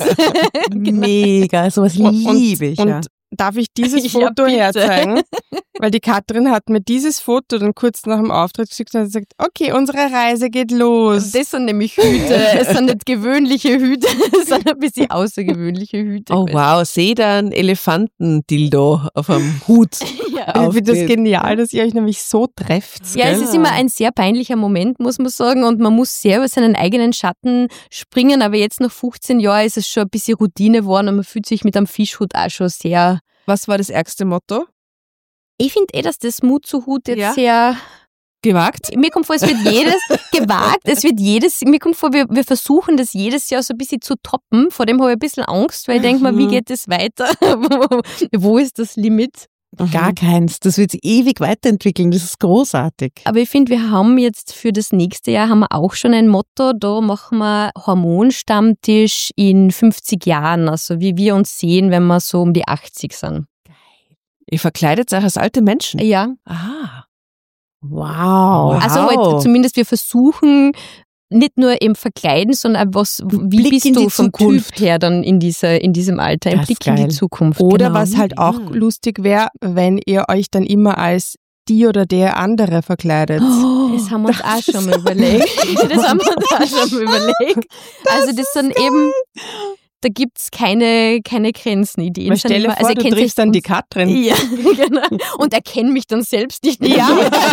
Mega, sowas Und- liebe ich. Und ja. darf ich dieses Ja, Foto bitte. herzeigen? Weil die Katrin hat mir dieses Foto dann kurz nach dem Auftritt geschickt und hat gesagt, okay, unsere Reise geht los. Das sind nämlich Hüte. Es sind nicht gewöhnliche Hüte, es sind ein bisschen außergewöhnliche Hüte. Oh wow, sehe da ein Elefantendildo auf einem Hut. Ja, Ich finde das aufgeht. genial, dass ihr euch nämlich so trefft. Ja, gell? es ist immer ein sehr peinlicher Moment, muss man sagen, und man muss sehr über seinen eigenen Schatten springen, aber jetzt nach fünfzehn Jahren ist es schon ein bisschen Routine geworden und man fühlt sich mit einem Fischhut auch schon sehr... Was war das ärgste Motto? Ich finde eh, dass das Mut zu Hut jetzt Ja. sehr... Gewagt? Mir kommt vor, es wird jedes gewagt, es wird jedes, mir kommt vor, wir, wir versuchen das jedes Jahr so ein bisschen zu toppen, vor dem habe ich ein bisschen Angst, weil ich denke mir, wie geht es weiter? wo, wo ist das Limit? Gar keins. Das wird sich ewig weiterentwickeln. Das ist großartig. Aber ich finde, wir haben jetzt für das nächste Jahr haben wir auch schon ein Motto. Da machen wir Hormonstammtisch in fünfzig Jahren. Also wie wir uns sehen, wenn wir so um die achtzig sind. Ihr verkleidet euch als alte Menschen. Ja, Ah. Wow. also halt zumindest wir versuchen nicht nur im Verkleiden, sondern auch was, wie Blick bist in du die vom Zukunft. Typ her dann in, dieser, in diesem Alter, im Das ist Blick in die geil. Zukunft. Oder genau. was halt auch Mhm. lustig wäre, wenn ihr euch dann immer als die oder der andere verkleidet. Das haben wir uns auch schon mal überlegt. Das haben wir uns auch schon mal überlegt. Also das sind eben, da gibt es keine, keine Grenzen. Ideen Weil sind stell dir immer, vor, also du ihr kennt triffst sich- dann die Katrin. Ja, genau. Und erkenne mich dann selbst nicht. Ja.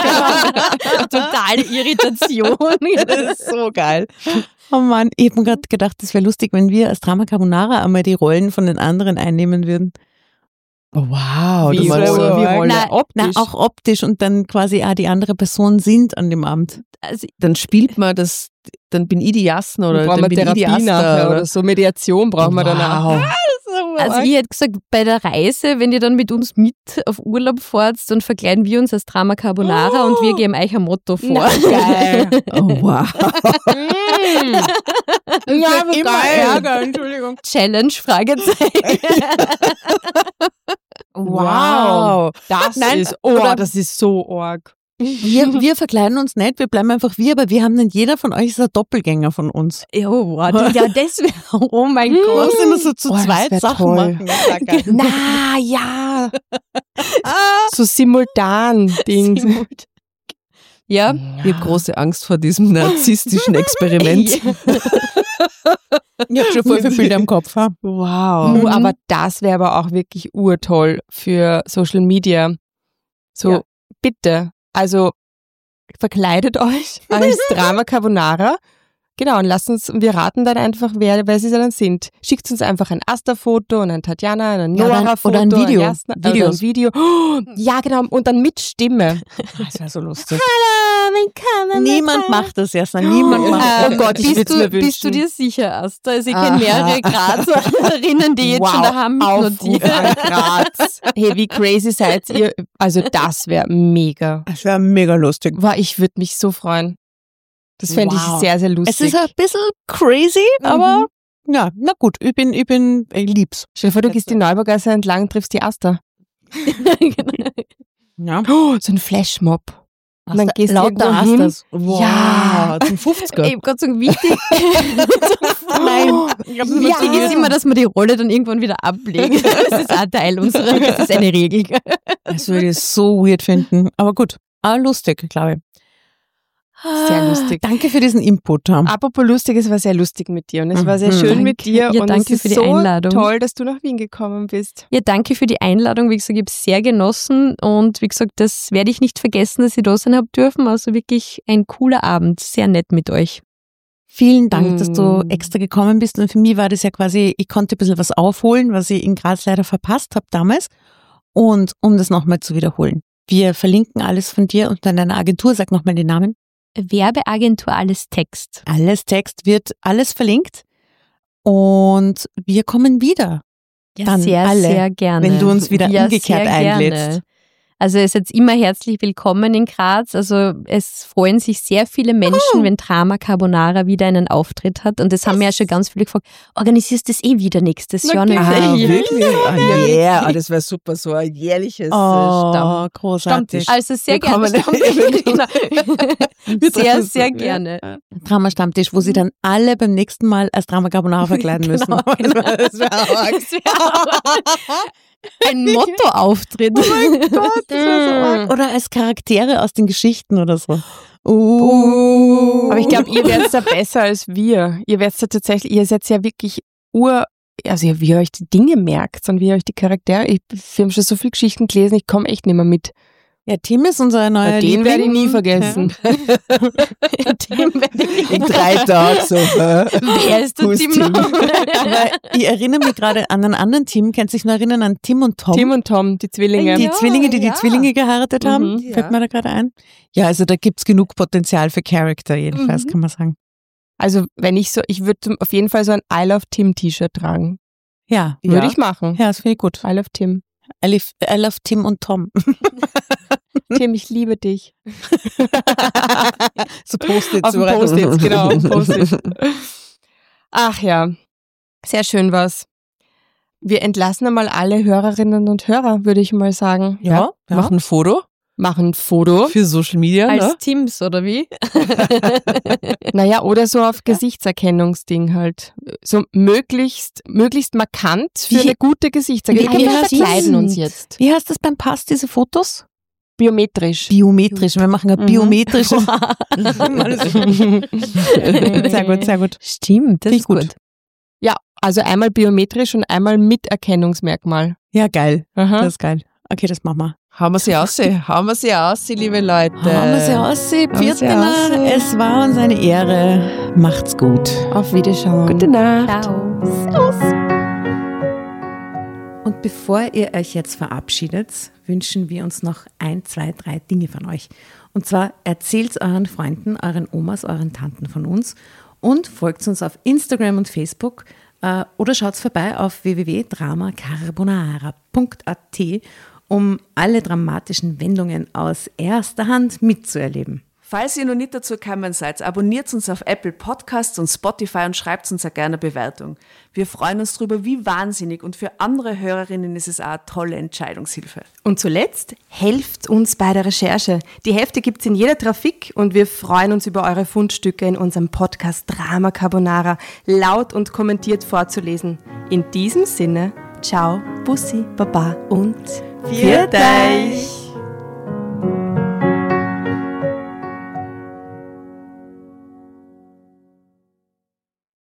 Totale Irritation. Das ist so geil. Oh Mann, ich habe mir gerade gedacht, das wäre lustig, wenn wir als Drama Carbonara einmal die Rollen von den anderen einnehmen würden. Oh, wow, Wie du so, meinst so, wie Rolle Na, optisch. Na, auch optisch und dann quasi auch die andere Person sind an dem Abend. Also, dann spielt man das, dann bin ich die Jasna oder brauchen dann wir bin ich die Therapie nachher Asta. oder so. Mediation brauchen wir danach. Wow. also ich hätte gesagt, bei der Reise, wenn ihr dann mit uns mit auf Urlaub fahrt, dann verkleiden wir uns als Drama Carbonara und wir geben euch ein Motto vor. Na, geil. Oh, wow. Ja, aber Immer geil. Ärger, Entschuldigung. Challenge, Fragezeichen. Wow. Das Nein, ist, oh, oder- das ist so arg. Wir, wir verkleiden uns nicht, wir bleiben einfach wir, aber wir haben dann jeder von euch ist ein Doppelgänger von uns. Ja, wow, das- ja, das wäre, oh mein Wir Gott. müssen so zu Oh, das zweit wär Sachen toll. machen. Das ist auch geil. Na, ja. So simultan Dings. Ja, Ich habe große Angst vor diesem narzisstischen Experiment. Ich habe schon voll viele Bilder im Kopf. Ha? Wow. Mhm. Uh, aber das wäre aber auch wirklich urtoll für Social Media. So, Ja. bitte. Also, verkleidet euch als Drama Carbonara. Genau, und lasst uns, wir raten dann einfach, wer, wer sie dann sind. Schickt uns einfach ein Asta-Foto und ein Tatjana, ein Ja, oder ein- Nora-Foto. oder ein Video. Jasna, oder Videos. ein Video. Oh, ja, genau, und dann mit Stimme. Das wäre so lustig. Niemand macht das erst. Niemand macht Oh das. Gott, ich bist, würd's du, mir bist du wünschen. dir sicher, Asta? Also ich Aha. kenne mehrere Grazerinnen, die jetzt schon daheim Aufruf mitnotieren. an Graz. Hey, wie crazy seid ihr? Also das wäre mega. Das wäre mega lustig. Wow, ich würde mich so freuen. Das fände Wow. ich sehr, sehr lustig. Es ist ein bisschen crazy, aber ja, na gut, ich bin, ich bin, ich lieb's. Stell dir vor, du gehst die Neuburgasse entlang und triffst die Asta. Ja. Oh, so ein Flashmob. Und dann gehst du Lauter irgendwo hin. Asters. Wow, Ja. zum fünfziger. Ich hab grad sagen, wichtig, Nein. Ich hab's wichtig ist immer, dass wir die Rolle dann irgendwann wieder ablegen. Das ist auch Teil unserer, das ist eine Regel. Das würde ich so weird finden. Aber gut, ah, lustig, glaube ich. Sehr lustig. Danke für diesen Input. Tom. Apropos lustig, es war sehr lustig mit dir und es war sehr Mhm. schön mit dir Ja, und danke es ist für die so Einladung. toll, dass du nach Wien gekommen bist. Ja, danke für die Einladung. Wie gesagt, ich habe es sehr genossen und wie gesagt, das werde ich nicht vergessen, dass ich da sein habe dürfen. Also wirklich ein cooler Abend, sehr nett mit euch. Vielen Dank, dass du Mm. extra gekommen bist. Und für mich war das ja quasi, ich konnte ein bisschen was aufholen, was ich in Graz leider verpasst habe damals. Und um das nochmal zu wiederholen. Wir verlinken alles von dir und deiner Agentur. Sag nochmal den Namen. Werbeagentur Alles Text. Alles Text wird alles verlinkt. Und wir kommen wieder. Ja, Dann sehr, alle, sehr gerne. wenn du uns wieder ja, umgekehrt sehr einlädst. Gerne. Also ihr seid immer herzlich willkommen in Graz. Also es freuen sich sehr viele Menschen, wenn Drama Carbonara wieder einen Auftritt hat. Und das haben mir ja schon ganz viele gefragt, organisierst du das eh wieder nächstes Na, Jahr? geh. Und ich Ah, sag, ja. wirklich? Ah, yeah, ah, das wäre super, so ein jährliches äh, Stamm. Oh, großartig. Also sehr Wir kommen- gerne. sehr, sehr gerne. Drama-Stammtisch, wo sie dann alle beim nächsten Mal als Drama Carbonara verkleiden müssen. Genau, genau. Das wäre arg. Das wär ein Motto-Auftritt. Oh mein Gott, das wäre so arg. Oder als Charaktere aus den Geschichten oder so. Uh. Aber ich glaube, ihr werdet da besser als wir. Ihr werdet da tatsächlich, ihr seid ja wirklich ur, also wie ihr euch die Dinge merkt und wie ihr euch die Charaktere, ich, wir haben schon so viele Geschichten gelesen, ich komme echt nicht mehr mit. Ja, Tim ist unser neuer Den werde ich Liebling. nie vergessen. Tim werde ich In drei Tagen so. hä? Wer ist der Who's Tim? Tim? Aber ich erinnere mich gerade an einen anderen Tim. Kannst du dich noch erinnern an Tim und Tom? Tim und Tom, die Zwillinge. die Ja, Zwillinge, die die ja. Zwillinge geheiratet haben, Mhm. fällt Ja. mir da gerade ein. Ja, also da gibt's genug Potenzial für Charakter jedenfalls, Mhm. kann man sagen. Also wenn ich so, ich würde auf jeden Fall so ein I Love Tim T-Shirt tragen. Ja, Würde Ja. ich machen. ja, das finde ich gut. I love Tim. I love, I love Tim und Tom. Tim, ich liebe dich. So Post-its. Auf dem überall. Post-its, genau. auf dem Post-it. Ach ja, sehr schön was. Wir entlassen einmal alle Hörerinnen und Hörer, würde ich mal sagen. Ja, ja. Mach ein Foto Machen ein Foto. für Social Media. Als Ne? Teams, oder wie? Naja, oder so auf Gesichtserkennungsding halt. So möglichst, möglichst markant für Wie- eine gute Gesichtserkennung. wie Wir heißt verkleiden das? uns jetzt. Wie heißt das beim Pass, diese Fotos? Biometrisch. Biometrisch. Wir machen ein Mhm. biometrisches. Sehr gut, sehr gut. Stimmt, das Finde ist ich gut. gut. Ja, also einmal biometrisch und einmal mit Erkennungsmerkmal. Ja, geil. Aha. Das ist geil. Okay, das machen wir. Haben wir sie aus, haben wir sie aus, liebe Leute. Haben wir sie aussehen, Haben wir sie aussehen. Es war uns eine Ehre. Macht's gut. Auf Wiederschauen. Gute Nacht. Ciao. Und Bevor ihr euch jetzt verabschiedet, wünschen wir uns noch ein, zwei, drei Dinge von euch. Und zwar erzählt es euren Freunden, euren Omas, euren Tanten von uns und folgt uns auf Instagram und Facebook äh, oder schaut vorbei auf w w w punkt drama carbonara punkt a t, um alle dramatischen Wendungen aus erster Hand mitzuerleben. Falls ihr noch nicht dazu gekommen seid, abonniert uns auf Apple Podcasts und Spotify und schreibt uns auch gerne eine Bewertung. Wir freuen uns darüber wie wahnsinnig und für andere Hörerinnen ist es auch eine tolle Entscheidungshilfe. Und zuletzt, helft uns bei der Recherche. Die Hefte gibt's in jeder Trafik und wir freuen uns über eure Fundstücke in unserem Podcast Drama Carbonara laut und kommentiert vorzulesen. In diesem Sinne, ciao, Bussi, Baba und Viert euch!